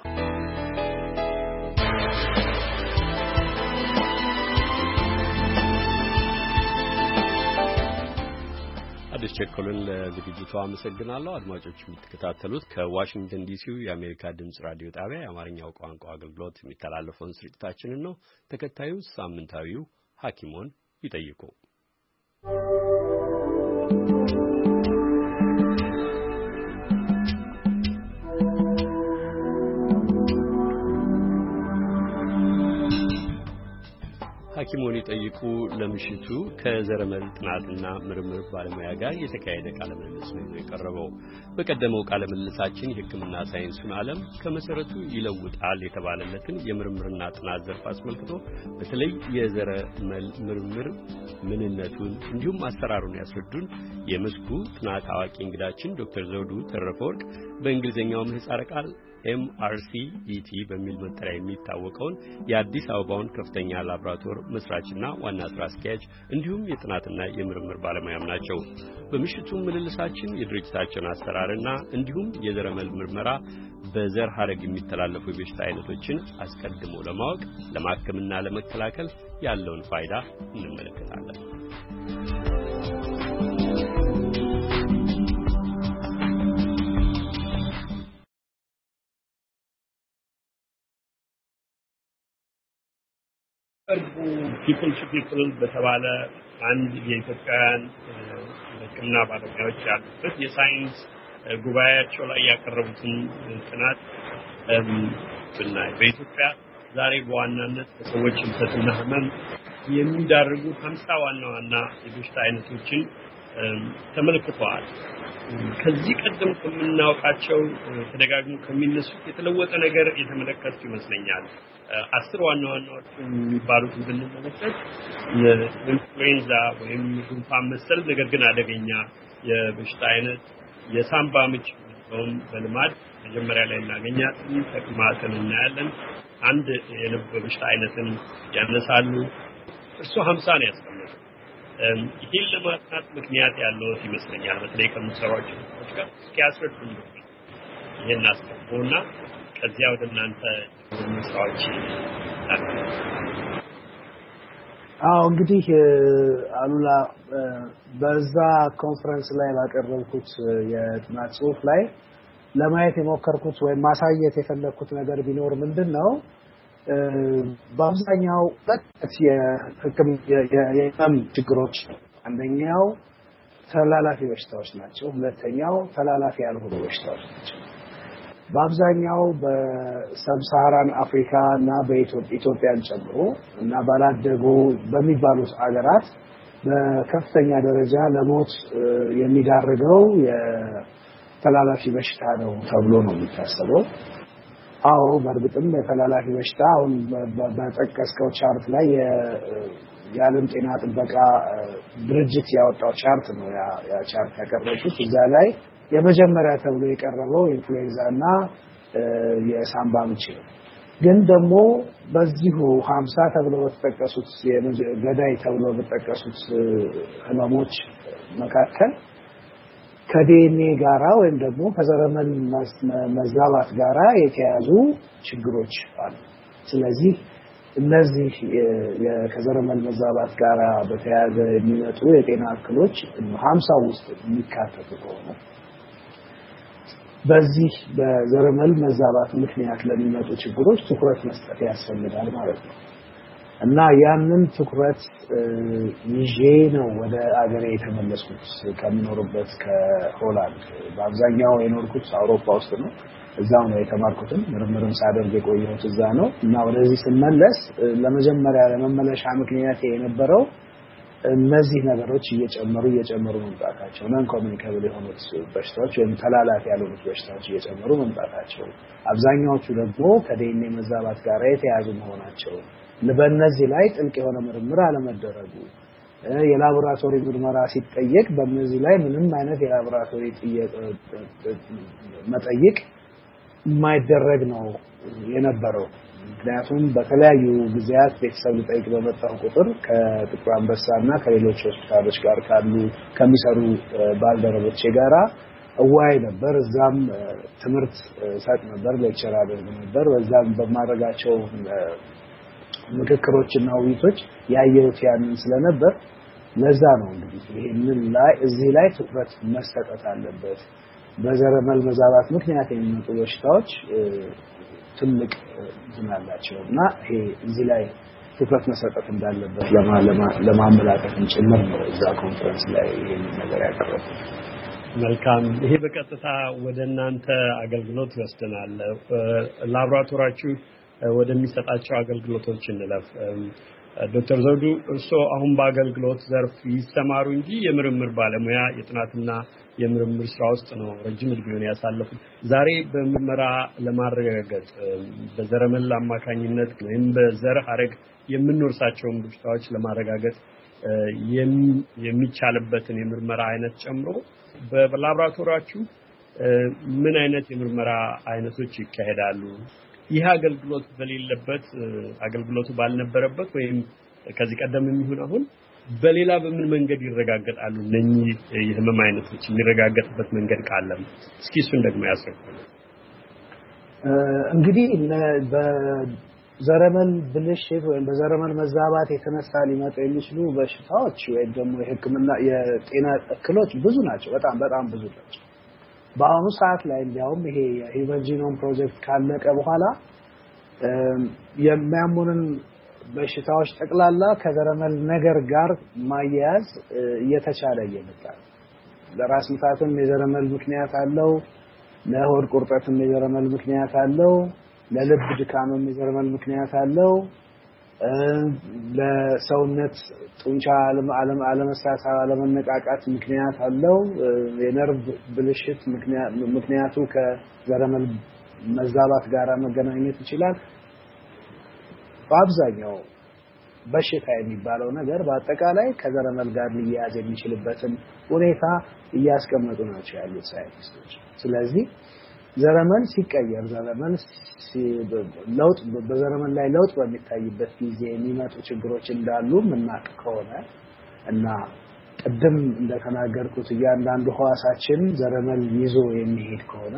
አዲስ ቸኮልን ለዝግጅቱ አመሰግናለሁ። አድማጮች የምትከታተሉት ከዋሽንግተን ዲሲው የአሜሪካ ድምጽ ራዲዮ ጣቢያ የአማርኛው ቋንቋ አገልግሎት የሚተላለፈውን ስርጭታችንን ነው። ተከታዩ ሳምንታዊው ሐኪሞን ይጠይቁ። ሐኪሞን ይጠይቁ ለምሽቱ ከዘረመል ጥናትና ምርምር ባለሙያ ጋር የተካሄደ ቃለ ምልልስ ነው የቀረበው። በቀደመው ቃለ ምልልሳችን የሕክምና ሳይንሱን ዓለም ከመሰረቱ ይለውጣል የተባለለትን የምርምርና ጥናት ዘርፍ አስመልክቶ በተለይ የዘረመል ምርምር ምንነቱን እንዲሁም አሰራሩን ያስረዱን የመስኩ ጥናት አዋቂ እንግዳችን ዶክተር ዘውዱ ተረፈወርቅ በእንግሊዝኛው ምህጻረ ቃል MRCET በሚል መጠሪያ የሚታወቀውን የአዲስ አበባውን ከፍተኛ ላቦራቶሪ መስራችና ዋና ስራ አስኪያጅ እንዲሁም የጥናትና የምርምር ባለሙያም ናቸው። በምሽቱ ምልልሳችን የድርጅታቸውን አሰራርና እንዲሁም የዘረመል ምርመራ በዘር ሐረግ የሚተላለፉ የበሽታ አይነቶችን አስቀድሞ ለማወቅ ለማከምና ለመከላከል ያለውን ፋይዳ እንመለከታለን። ፒፕል ቱ ፒፕል በተባለ አንድ የኢትዮጵያውያን ሕክምና ባለሙያዎች ያሉበት የሳይንስ ጉባኤያቸው ላይ ያቀረቡትን ጥናት ብናይ በኢትዮጵያ ዛሬ በዋናነት በሰዎች ህልፈትና ህመም የሚዳርጉ 50 ዋና ዋና የበሽታ አይነቶችን ተመልክተዋል። ከዚህ ቀደም ከምናውቃቸው ተደጋግሞ ከሚነሱት የተለወጠ ነገር የተመለከቱ ይመስለኛል። 10 ዋና ዋናዎች የሚባሉት ብንመለከት ኢንፍሉዌንዛ ወይም ጉንፋን መሰል ነገር ግን አደገኛ የበሽታ አይነት፣ የሳምባ ምች ወይም በልማድ መጀመሪያ ላይ እናገኛለን፣ ተቅማጥን እናያለን። አንድ የልብ በሽታ አይነትን ያነሳሉ። እርሱ 50 ነው ያስቀመጡት። ይህን ለማጥናት ምክንያት ያለው ይመስለኛል። በተለይ ከምትሰሯቸው ሰዎች ጋር እስኪያስረዱን ይሄን አስቀምጡና ከዚያ ወደ እናንተ መስራዎች እንግዲህ አሉላ በዛ ኮንፈረንስ ላይ ባቀረብኩት የጥናት ጽሑፍ ላይ ለማየት የሞከርኩት ወይ ማሳየት የፈለኩት ነገር ቢኖር ምንድነው በአብዛኛው የህመም ችግሮች አንደኛው ተላላፊ በሽታዎች ናቸው፣ ሁለተኛው ተላላፊ ያልሆኑ በሽታዎች ናቸው። በአብዛኛው በሰብሳራን አፍሪካ እና በኢትዮጵያን ጨምሮ እና ባላደጉ በሚባሉት አገራት በከፍተኛ ደረጃ ለሞት የሚዳርገው የተላላፊ በሽታ ነው ተብሎ ነው የሚታሰበው። አዎ በእርግጥም የተላላፊ በሽታ አሁን በጠቀስከው ቻርት ላይ የዓለም ጤና ጥበቃ ድርጅት ያወጣው ቻርት ነው ያ ቻርት ያቀረቡት። እዛ ላይ የመጀመሪያ ተብሎ የቀረበው ኢንፍሉዌንዛና የሳምባ ምች ነው። ግን ደግሞ በዚሁ 50 ተብሎ በተጠቀሱት ገዳይ ተብሎ በተጠቀሱት ህመሞች መካከል ከዲኤንኤ ጋራ ወይም ደግሞ ከዘረመል መዛባት ጋራ የተያዙ ችግሮች አሉ። ስለዚህ እነዚህ ከዘረመል መዛባት ጋራ በተያያዘ የሚመጡ የጤና እክሎች 50 ውስጥ የሚካተቱ ከሆነ በዚህ በዘረመል መዛባት ምክንያት ለሚመጡ ችግሮች ትኩረት መስጠት ያስፈልጋል ማለት ነው። እና ያንን ትኩረት ይዤ ነው ወደ አገሬ የተመለስኩት ከሚኖርበት ከሆላንድ። በአብዛኛው የኖርኩት አውሮፓ ውስጥ ነው። እዛው ነው የተማርኩትም ምርምርም ሳደርግ የቆየሁት እዛ ነው። እና ወደዚህ ስመለስ ለመጀመሪያ ለመመለሻ ምክንያት የነበረው እነዚህ ነገሮች እየጨመሩ መምጣታቸው ነን ኮሚኒኬብል የሆኑት በሽታዎች ወይም ተላላፊ ያልሆኑት በሽታዎች እየጨመሩ መምጣታቸው፣ አብዛኛዎቹ ደግሞ ከዲኤንኤ መዛባት ጋር የተያያዙ መሆናቸው፣ በእነዚህ ላይ ጥልቅ የሆነ ምርምር አለመደረጉ፣ የላቦራቶሪ ምርመራ ሲጠየቅ በእነዚህ ላይ ምንም አይነት የላቦራቶሪ መጠይቅ የማይደረግ ነው የነበረው። ምክንያቱም በተለያዩ ጊዜያት ቤተሰብ ልጠይቅ በመጣሁ ቁጥር ከጥቁር አንበሳና ከሌሎች ሆስፒታሎች ጋር ከሚሰሩ ባልደረቦቼ ጋራ እዋይ ነበር። እዛም ትምህርት ሰጥ ነበር፣ ሌክቸር አደርግ ነበር። በዛም በማድረጋቸው ምክክሮችና ውይይቶች ያየሁት ያንን ስለነበር ለዛ ነው እንግዲህ ይሄንን ላይ እዚህ ላይ ትኩረት መሰጠት አለበት። በዘረመል መዛባት ምክንያት የሚመጡ በሽታዎች ትልቅ ዝናላቸውና ይሄ እዚህ ላይ ትኩረት መሰጠት እንዳለበት ለማመላከትም ጭምር ነው እዛ ኮንፈረንስ ላይ ይሄን ነገር ያቀረቡት። መልካም። ይሄ በቀጥታ ወደ እናንተ አገልግሎት ይወስደናል። ላቦራቶሪያችሁ ወደሚሰጣቸው አገልግሎቶች እንለፍ። ዶክተር ዘውዱ እርስዎ አሁን በአገልግሎት ዘርፍ ይሰማሩ እንጂ የምርምር ባለሙያ የጥናትና የምርምር ስራ ውስጥ ነው ረጅም ዕድሜውን ያሳለፉት። ዛሬ በምርመራ ለማረጋገጥ በዘረመል አማካኝነት ወይም በዘር ሐረግ የምንወርሳቸውን በሽታዎች ለማረጋገጥ የሚቻልበትን የምርመራ አይነት ጨምሮ በላቦራቶሪያችሁ ምን አይነት የምርመራ አይነቶች ይካሄዳሉ? ይህ አገልግሎት በሌለበት አገልግሎቱ ባልነበረበት ወይም ከዚህ ቀደም የሚሆን አሁን በሌላ በምን መንገድ ይረጋገጣሉ? እነኚህ የህመም አይነቶች የሚረጋገጥበት መንገድ ካለም እስኪ እሱን ደግሞ ያስረዳሉ። እንግዲህ በዘረመል ብልሽት ወይም በዘረመል መዛባት የተነሳ ሊመጡ የሚችሉ በሽታዎች ወይም ደግሞ የሕክምና የጤና እክሎች ብዙ ናቸው። በጣም ብዙ ናቸው። በአሁኑ ሰዓት ላይ እንዲያውም ይሄ የሂውመን ጂኖም ፕሮጀክት ካለቀ በኋላ የሚያሙንን በሽታዎች ጠቅላላ ከዘረመል ነገር ጋር ማያያዝ እየተቻለ እየመጣ ነው። ለራስ ምታትም የዘረመል ምክንያት አለው፣ ለሆድ ቁርጠትም የዘረመል ምክንያት አለው፣ ለልብ ድካምም የዘረመል ምክንያት አለው፣ ለሰውነት ጡንቻ አለመሳሳብ አለመነቃቃት ምክንያት አለው፣ የነርቭ ብልሽት ምክንያቱ ከዘረመል መዛባት ጋር መገናኘት ይችላል። በአብዛኛው በሽታ የሚባለው ነገር በአጠቃላይ ከዘረመል ጋር ሊያያዝ የሚችልበትን ሁኔታ እያስቀመጡ ናቸው ያሉት ሳይንቲስቶች። ስለዚህ ዘረመል ሲቀየር በዘረመል ላይ ለውጥ በሚታይበት ጊዜ የሚመጡ ችግሮች እንዳሉ ምናቅ ከሆነ እና ቅድም እንደተናገርኩት እያንዳንዱ ህዋሳችን ዘረመል ይዞ የሚሄድ ከሆነ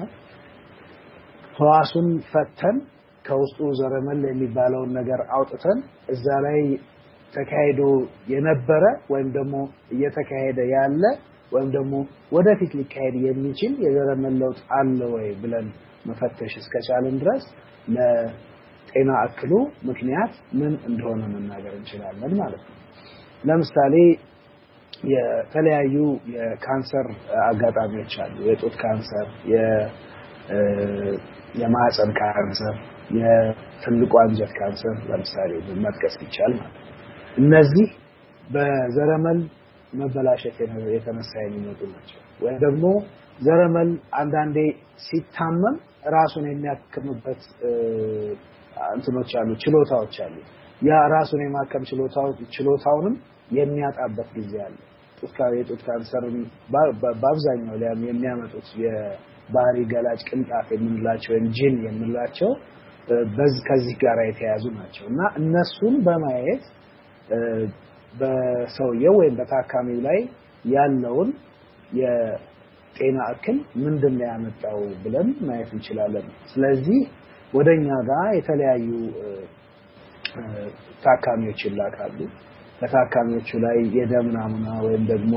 ህዋሱን ፈተን ከውስጡ ዘረመል የሚባለውን ነገር አውጥተን እዛ ላይ ተካሂዶ የነበረ ወይም ደግሞ እየተካሄደ ያለ ወይም ደግሞ ወደፊት ሊካሄድ የሚችል የዘረመል ለውጥ አለ ወይ ብለን መፈተሽ እስከቻለን ድረስ ለጤና እክሉ ምክንያት ምን እንደሆነ መናገር እንችላለን ማለት ነው። ለምሳሌ የተለያዩ የካንሰር አጋጣሚዎች አሉ። የጡት ካንሰር፣ የማህፀን ካንሰር፣ የትልቁ አንጀት ካንሰር ለምሳሌ መጥቀስ ይቻላል ማለት እነዚህ በዘረመል መበላሸት የተነሳ የሚመጡ ናቸው። ወይ ደግሞ ዘረመል አንዳንዴ ሲታመም ራሱን የሚያክምበት እንትኖች አሉ፣ ችሎታዎች አሉ። ያ ራሱን የማከም ችሎታውንም የሚያጣበት ጊዜ አለ። የጡት ካንሰርን በአብዛኛው የሚያመጡት የባህሪ ገላጭ ቅንጣት የምንላቸው ወይም ጂን የምንላቸው ከዚህ ጋር የተያያዙ ናቸው እና እነሱን በማየት በሰውየው ወይም በታካሚው ላይ ያለውን የጤና እክል ምንድነው ያመጣው ብለን ማየት እንችላለን። ስለዚህ ወደኛ ጋር የተለያዩ ታካሚዎች ይላካሉ። ከታካሚዎቹ ላይ የደም ናሙና ወይም ደግሞ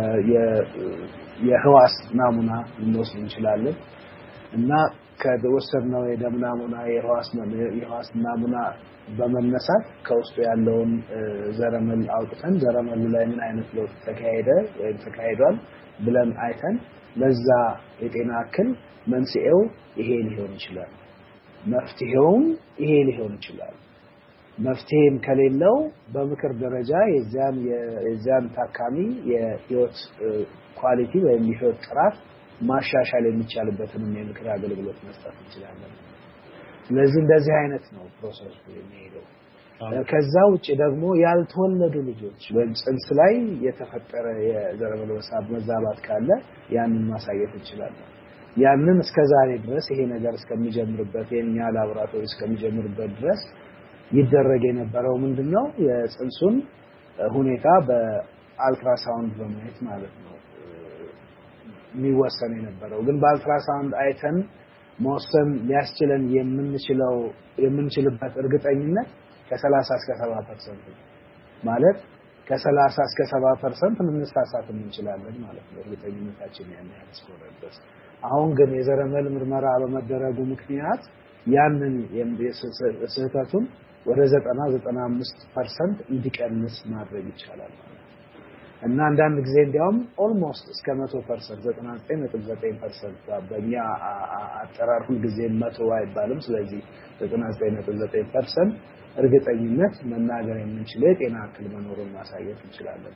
የህዋስ ናሙና ልንወስድ እንችላለን እና ከወሰድነው የደም ናሙና የህዋስ ናሙና በመነሳት ከውስጡ ያለውን ዘረመል አውጥተን ዘረመሉ ላይ ምን አይነት ለውጥ ተካሄደ ወይም ተካሂዷል ብለን አይተን ለዛ የጤና እክል መንስኤው ይሄ ሊሆን ይችላል፣ መፍትሄውም ይሄ ሊሆን ይችላል። መፍትሄም ከሌለው በምክር ደረጃ የዚያን ታካሚ የህይወት ኳሊቲ ወይም የህይወት ጥራት ማሻሻል የሚቻልበትን የምክር አገልግሎት መስጠት እንችላለን። ስለዚህ እንደዚህ አይነት ነው ፕሮሰሱ የሚሄደው። ከዛ ውጪ ደግሞ ያልተወለዱ ልጆች ወይም ጽንስ ላይ የተፈጠረ የዘረመል መዛባት ካለ ያንን ማሳየት እንችላለን። ያንን እስከዛሬ ድረስ ይሄ ነገር እስከሚጀምርበት የኛ ላቦራቶሪ እስከሚጀምርበት ድረስ ይደረግ የነበረው ምንድነው የጽንሱን ሁኔታ በአልትራሳውንድ በማየት ማለት ነው የሚወሰን የነበረው። ግን በአልትራሳውንድ አይተን መወሰን ሊያስችለን የምንችልበት እርግጠኝነት ከ30 እስከ 70% ማለት ከ30 እስከ 70% ልንሳሳት እንችላለን ማለት ነው እርግጠኝነታችን ያን ያህል እስከሆነ ድረስ። አሁን ግን የዘረመል ምርመራ በመደረጉ ምክንያት ያንን ስህተቱን ወደ 90-95% እንዲቀንስ ማድረግ ይቻላል እና አንዳንድ ጊዜ እንዲያውም ኦልሞስት እስከ 100% 99.9% በእኛ አጠራር ሁሉ ጊዜ 100 አይባልም። ስለዚህ 99.9% እርግጠኝነት መናገር የምንችለው የጤና እክል መኖሩን ማሳየት እንችላለን።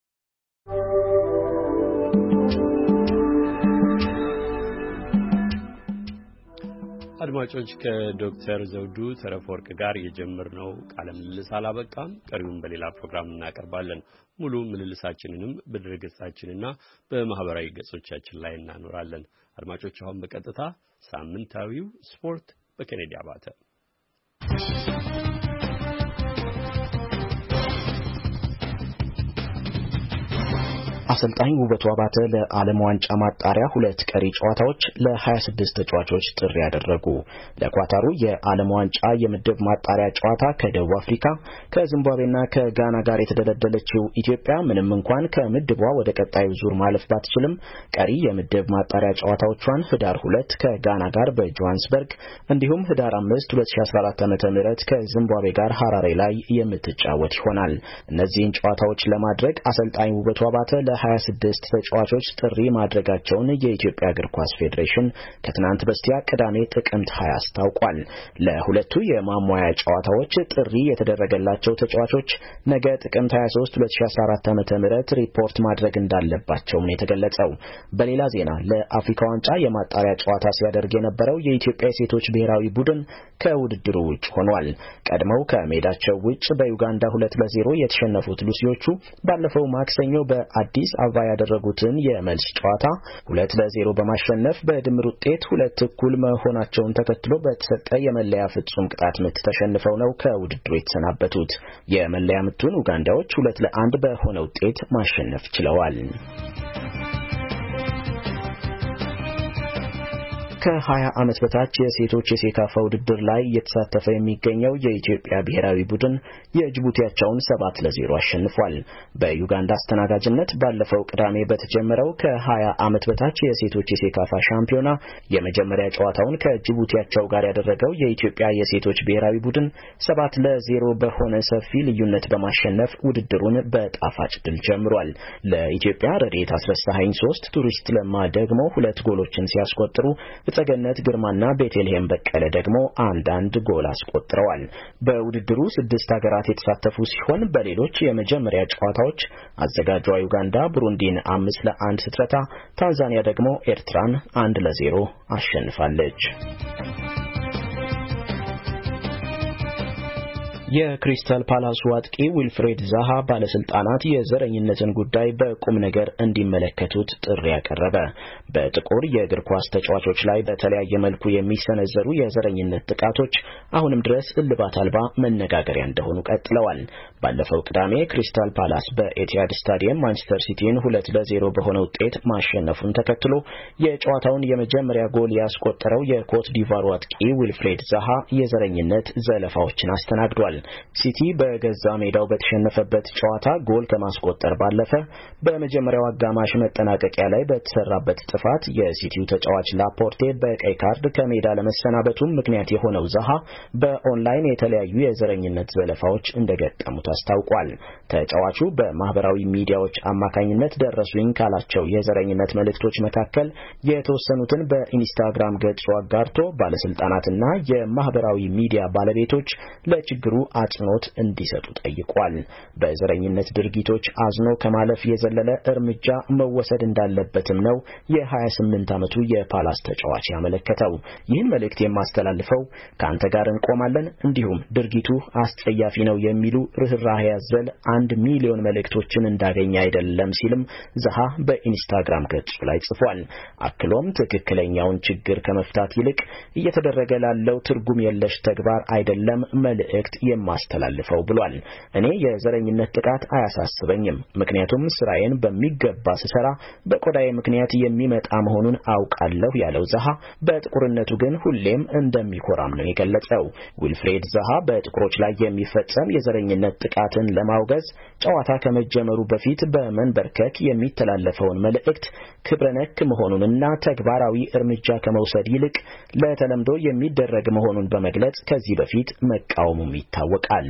አድማጮች ከዶክተር ዘውዱ ተረፈወርቅ ጋር የጀመርነው ቃለ ምልልስ አላበቃም። ቀሪውን በሌላ ፕሮግራም እናቀርባለን። ሙሉ ምልልሳችንንም በድረገጻችንና በማህበራዊ ገጾቻችን ላይ እናኖራለን። አድማጮች አሁን በቀጥታ ሳምንታዊው ስፖርት በኬኔዲ አባተ አሰልጣኝ ውበቱ አባተ ለዓለም ዋንጫ ማጣሪያ 2 ቀሪ ጨዋታዎች ለ26 ተጫዋቾች ጥሪ ያደረጉ። ለኳታሩ የዓለም ዋንጫ የምድብ ማጣሪያ ጨዋታ ከደቡብ አፍሪካ ከዚምባብዌና ከጋና ጋር የተደለደለችው ኢትዮጵያ ምንም እንኳን ከምድቧ ወደ ቀጣዩ ዙር ማለፍ ባትችልም ቀሪ የምድብ ማጣሪያ ጨዋታዎቿን ህዳር 2 ከጋና ጋር በጆሃንስበርግ እንዲሁም ህዳር 5 2014 ዓ.ም ከዚምባብዌ ጋር ሐራሬ ላይ የምትጫወት ይሆናል። እነዚህን ጨዋታዎች ለማድረግ አሰልጣኝ ውበቱ አባተ ለ26 ተጫዋቾች ጥሪ ማድረጋቸውን የኢትዮጵያ እግር ኳስ ፌዴሬሽን ከትናንት በስቲያ ቅዳሜ ጥቅምት 20 አስታውቋል። ለሁለቱ የማሟያ ጨዋታዎች ጥሪ የተደረገላቸው ተጫዋቾች ነገ ጥቅምት 23 2014 ዓ.ም ሪፖርት ማድረግ እንዳለባቸው ነው የተገለጸው። በሌላ ዜና ለአፍሪካ ዋንጫ የማጣሪያ ጨዋታ ሲያደርግ የነበረው የኢትዮጵያ ሴቶች ብሔራዊ ቡድን ከውድድሩ ውጭ ሆኗል። ቀድመው ከሜዳቸው ውጭ በዩጋንዳ 2-0 የተሸነፉት ሉሲዎቹ ባለፈው ማክሰኞ በአዲስ አበባ ያደረጉትን የመልስ ጨዋታ 2-0 በማሸነፍ በድምር ውጤት 2-2 መሆናቸውን ተከትሎ በተሰጠ የመለያ ፍጹም ቅጣት ምት ተሸንፈው ነው ከውድድሩ የተሰናበቱት። የመለያ ምቱን ኡጋንዳዎች 2-1 በሆነ ውጤት ማሸነፍ ችለዋል። ከ20 ዓመት በታች የሴቶች የሴካፋ ውድድር ላይ እየተሳተፈ የሚገኘው የኢትዮጵያ ብሔራዊ ቡድን የጅቡቲያቸውን 7-0 አሸንፏል። በዩጋንዳ አስተናጋጅነት ባለፈው ቅዳሜ በተጀመረው ከ20 ዓመት በታች የሴቶች የሴካፋ ሻምፒዮና የመጀመሪያ ጨዋታውን ከጅቡቲያቸው ጋር ያደረገው የኢትዮጵያ የሴቶች ብሔራዊ ቡድን 7-0 በሆነ ሰፊ ልዩነት በማሸነፍ ውድድሩን በጣፋጭ ድል ጀምሯል። ለኢትዮጵያ ረድኤት አስረሳኸኝ 3 ቱሪስት ለማ ደግሞ 2 ጎሎችን ሲያስቆጥሩ ፍጸገነት ግርማና ቤተልሔም በቀለ ደግሞ አንዳንድ ጎል አስቆጥረዋል። በውድድሩ 6 ሀገራት የተሳተፉ ሲሆን በሌሎች የመጀመሪያ ጨዋታዎች አዘጋጇ ዩጋንዳ ብሩንዲን 5-1 ስትረታ፣ ታንዛኒያ ደግሞ ኤርትራን 1-0 አሸንፋለች። የክሪስታል ፓላሱ አጥቂ ዊልፍሬድ ዛሃ ባለስልጣናት የዘረኝነትን ጉዳይ በቁም ነገር እንዲመለከቱት ጥሪ ያቀረበ። በጥቁር የእግር ኳስ ተጫዋቾች ላይ በተለያየ መልኩ የሚሰነዘሩ የዘረኝነት ጥቃቶች አሁንም ድረስ እልባት አልባ መነጋገሪያ እንደሆኑ ቀጥለዋል። ባለፈው ቅዳሜ ክሪስታል ፓላስ በኤቲሃድ ስታዲየም ማንቸስተር ሲቲን 2-0 በሆነ ውጤት ማሸነፉን ተከትሎ የጨዋታውን የመጀመሪያ ጎል ያስቆጠረው የኮት ዲቫሩ አጥቂ ዊልፍሬድ ዛሃ የዘረኝነት ዘለፋዎችን አስተናግዷል። ሲቲ በገዛ ሜዳው በተሸነፈበት ጨዋታ ጎል ከማስቆጠር ባለፈ በመጀመሪያው አጋማሽ መጠናቀቂያ ላይ በተሰራበት ጥፋት የሲቲው ተጫዋች ላፖርቴ በቀይ ካርድ ከሜዳ ለመሰናበቱም ምክንያት የሆነው ዛሃ በኦንላይን የተለያዩ የዘረኝነት ዘለፋዎች እንደገጠሙት አስታውቋል። ተጫዋቹ በማህበራዊ ሚዲያዎች አማካኝነት ደረሱኝ ካላቸው የዘረኝነት መልእክቶች መካከል የተወሰኑትን በኢንስታግራም ገጹ አጋርቶ ባለስልጣናትና የማህበራዊ ሚዲያ ባለቤቶች ለችግሩ አጽንኦት እንዲሰጡ ጠይቋል። በዘረኝነት ድርጊቶች አዝኖ ከማለፍ የዘለለ እርምጃ መወሰድ እንዳለበትም ነው የ28 ዓመቱ የፓላስ ተጫዋች ያመለከተው። ይህን መልእክት የማስተላልፈው ካንተ ጋር እንቆማለን እንዲሁም ድርጊቱ አስጸያፊ ነው የሚሉ ርህራሄ ያዘለ 1 ሚሊዮን መልእክቶችን እንዳገኘ አይደለም ሲልም ዛሃ በኢንስታግራም ገጹ ላይ ጽፏል። አክሎም ትክክለኛውን ችግር ከመፍታት ይልቅ እየተደረገ ላለው ትርጉም የለሽ ተግባር አይደለም መልእክት የማስተላልፈው ብሏል። እኔ የዘረኝነት ጥቃት አያሳስበኝም፣ ምክንያቱም ስራዬን በሚገባ ስሰራ በቆዳዬ ምክንያት የሚመጣ መሆኑን አውቃለሁ ያለው ዛሃ በጥቁርነቱ ግን ሁሌም እንደሚኮራም ነው የገለጸው። ዊልፍሬድ ዛሃ በጥቁሮች ላይ የሚፈጸም የዘረኝነት ጥቃትን ለማውገዝ ጨዋታ ከመጀመሩ በፊት በመንበርከክ የሚተላለፈውን መልእክት ክብረነክ መሆኑንና ተግባራዊ እርምጃ ከመውሰድ ይልቅ ለተለምዶ የሚደረግ መሆኑን በመግለጽ ከዚህ በፊት መቃወሙም ይታወቃል።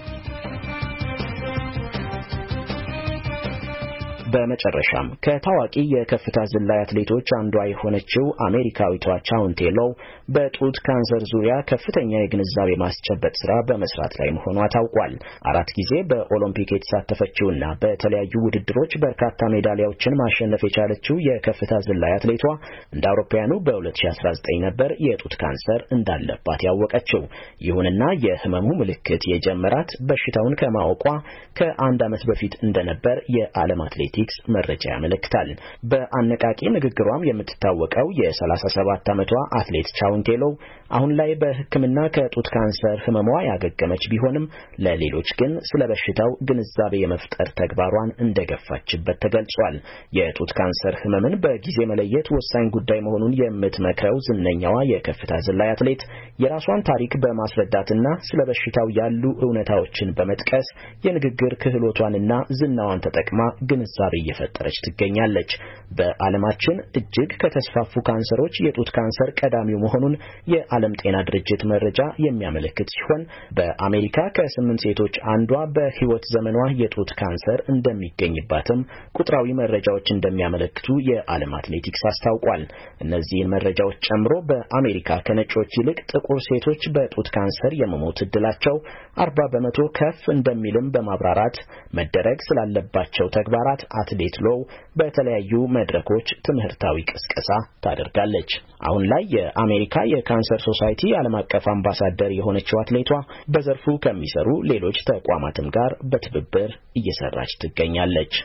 በመጨረሻም ከታዋቂ የከፍታ ዝላይ አትሌቶች አንዷ የሆነችው አሜሪካዊቷ ቻውንቴሎ በጡት ካንሰር ዙሪያ ከፍተኛ የግንዛቤ ማስጨበጥ ስራ በመስራት ላይ መሆኗ ታውቋል። 4 ጊዜ በኦሎምፒክ የተሳተፈችውና በተለያዩ ውድድሮች በርካታ ሜዳሊያዎችን ማሸነፍ የቻለችው የከፍታ ዝላይ አትሌቷ እንደ አውሮፓውያኑ በ2019 ነበር የጡት ካንሰር እንዳለባት ያወቀችው። ይሁንና የህመሙ ምልክት የጀመራት በሽታውን ከማወቋ ከ1 ዓመት በፊት እንደነበር የዓለም አትሌቲክስ መረጃ ያመለክታል። በአነቃቂ ንግግሯም የምትታወቀው የ37 ዓመቷ አትሌት ቻውንቴሎ አሁን ላይ በሕክምና ከጡት ካንሰር ህመሟ ያገገመች ቢሆንም ለሌሎች ግን ስለ በሽታው ግንዛቤ የመፍጠር ተግባሯን እንደገፋችበት ተገልጿል። የጡት ካንሰር ህመምን በጊዜ መለየት ወሳኝ ጉዳይ መሆኑን የምትመክረው ዝነኛዋ የከፍታ ዝላይ አትሌት የራሷን ታሪክ በማስረዳትና ስለ በሽታው ያሉ እውነታዎችን በመጥቀስ የንግግር ክህሎቷንና ዝናዋን ተጠቅማ ግንዛቤ እየፈጠረች ትገኛለች። በዓለማችን እጅግ ከተስፋፉ ካንሰሮች የጡት ካንሰር ቀዳሚው መሆኑን የዓለም ጤና ድርጅት መረጃ የሚያመለክት ሲሆን በአሜሪካ ከ8 ሴቶች አንዷ በህይወት ዘመኗ የጡት ካንሰር እንደሚገኝባትም ቁጥራዊ መረጃዎች እንደሚያመለክቱ የዓለም አትሌቲክስ አስታውቋል። እነዚህን መረጃዎች ጨምሮ በአሜሪካ ከነጮች ይልቅ ጥቁር ሴቶች በጡት ካንሰር የመሞት ዕድላቸው 40 በመቶ ከፍ እንደሚልም በማብራራት መደረግ ስላለባቸው ተግባራት አትሌት ሎው በተለያዩ መድረኮች ትምህርታዊ ቅስቀሳ ታደርጋለች። አሁን ላይ የአሜሪካ የካንሰር ሶሳይቲ ዓለም አቀፍ አምባሳደር የሆነችው አትሌቷ በዘርፉ ከሚሰሩ ሌሎች ተቋማትም ጋር በትብብር እየሰራች ትገኛለች።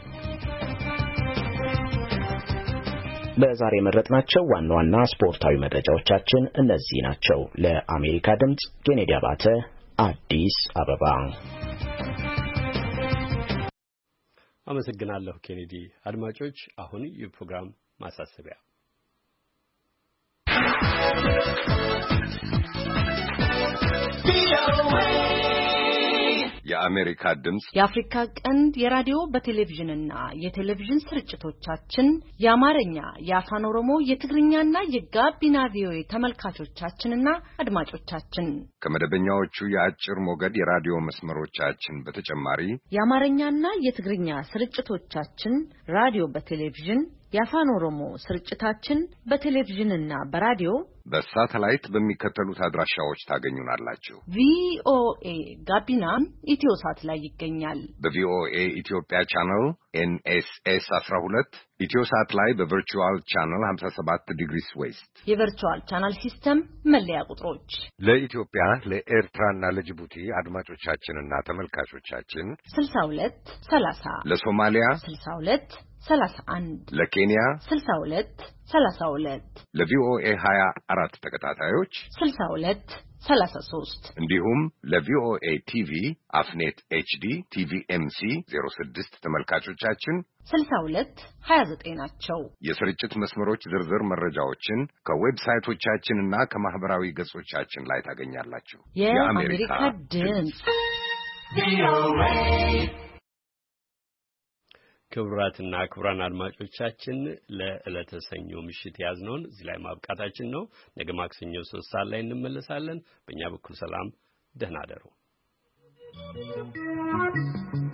ለዛሬ መረጥናቸው ዋና ዋና ስፖርታዊ መረጃዎቻችን እነዚህ ናቸው። ለአሜሪካ ድምጽ ኬኔዲ አባተ አዲስ አበባ። አመሰግናለሁ ኬኔዲ። አድማጮች አሁን የፕሮግራም ማሳሰቢያ የአሜሪካ ድምጽ የአፍሪካ ቀንድ የራዲዮ በቴሌቪዥንና የቴሌቪዥን ስርጭቶቻችን የአማርኛ፣ የአፋን ኦሮሞ፣ የትግርኛና የጋቢና ቪኦኤ ተመልካቾቻችንና አድማጮቻችን ከመደበኛዎቹ የአጭር ሞገድ የራዲዮ መስመሮቻችን በተጨማሪ የአማርኛና የትግርኛ ስርጭቶቻችን ራዲዮ በቴሌቪዥን የአፋን ኦሮሞ ስርጭታችን በቴሌቪዥንና በራዲዮ በሳተላይት በሚከተሉት አድራሻዎች ታገኙናላችሁ። ቪኦኤ ጋቢናም ኢትዮሳት ላይ ይገኛል። በቪኦኤ ኢትዮጵያ ቻናል NSS 12 ኢትዮሳት ላይ በቨርቹዋል ቻናል 57 ዲግሪስ ዌስት የቨርቹዋል ቻናል ሲስተም መለያ ቁጥሮች ለኢትዮጵያ ለኤርትራና ለጅቡቲ አድማጮቻችንና ተመልካቾቻችን 62 30 ለሶማሊያ 62 31 ለኬንያ 62 32 ለቪኦኤ 24 ተከታታዮች 62 33 እንዲሁም ለቪኦኤ ቲቪ አፍኔት HD TVMC 06 ተመልካቾቻችን 62 29 ናቸው። የስርጭት መስመሮች ዝርዝር መረጃዎችን ከዌብሳይቶቻችንና ከማህበራዊ ገጾቻችን ላይ ታገኛላችሁ። የአሜሪካ ድምጽ ክቡራትና ክቡራን አድማጮቻችን ለዕለተ ሰኞ ምሽት ያዝነውን እዚህ ላይ ማብቃታችን ነው። ነገ ማክሰኞ 3 ሰዓት ላይ እንመለሳለን። በእኛ በኩል ሰላም፣ ደህና አደሩ።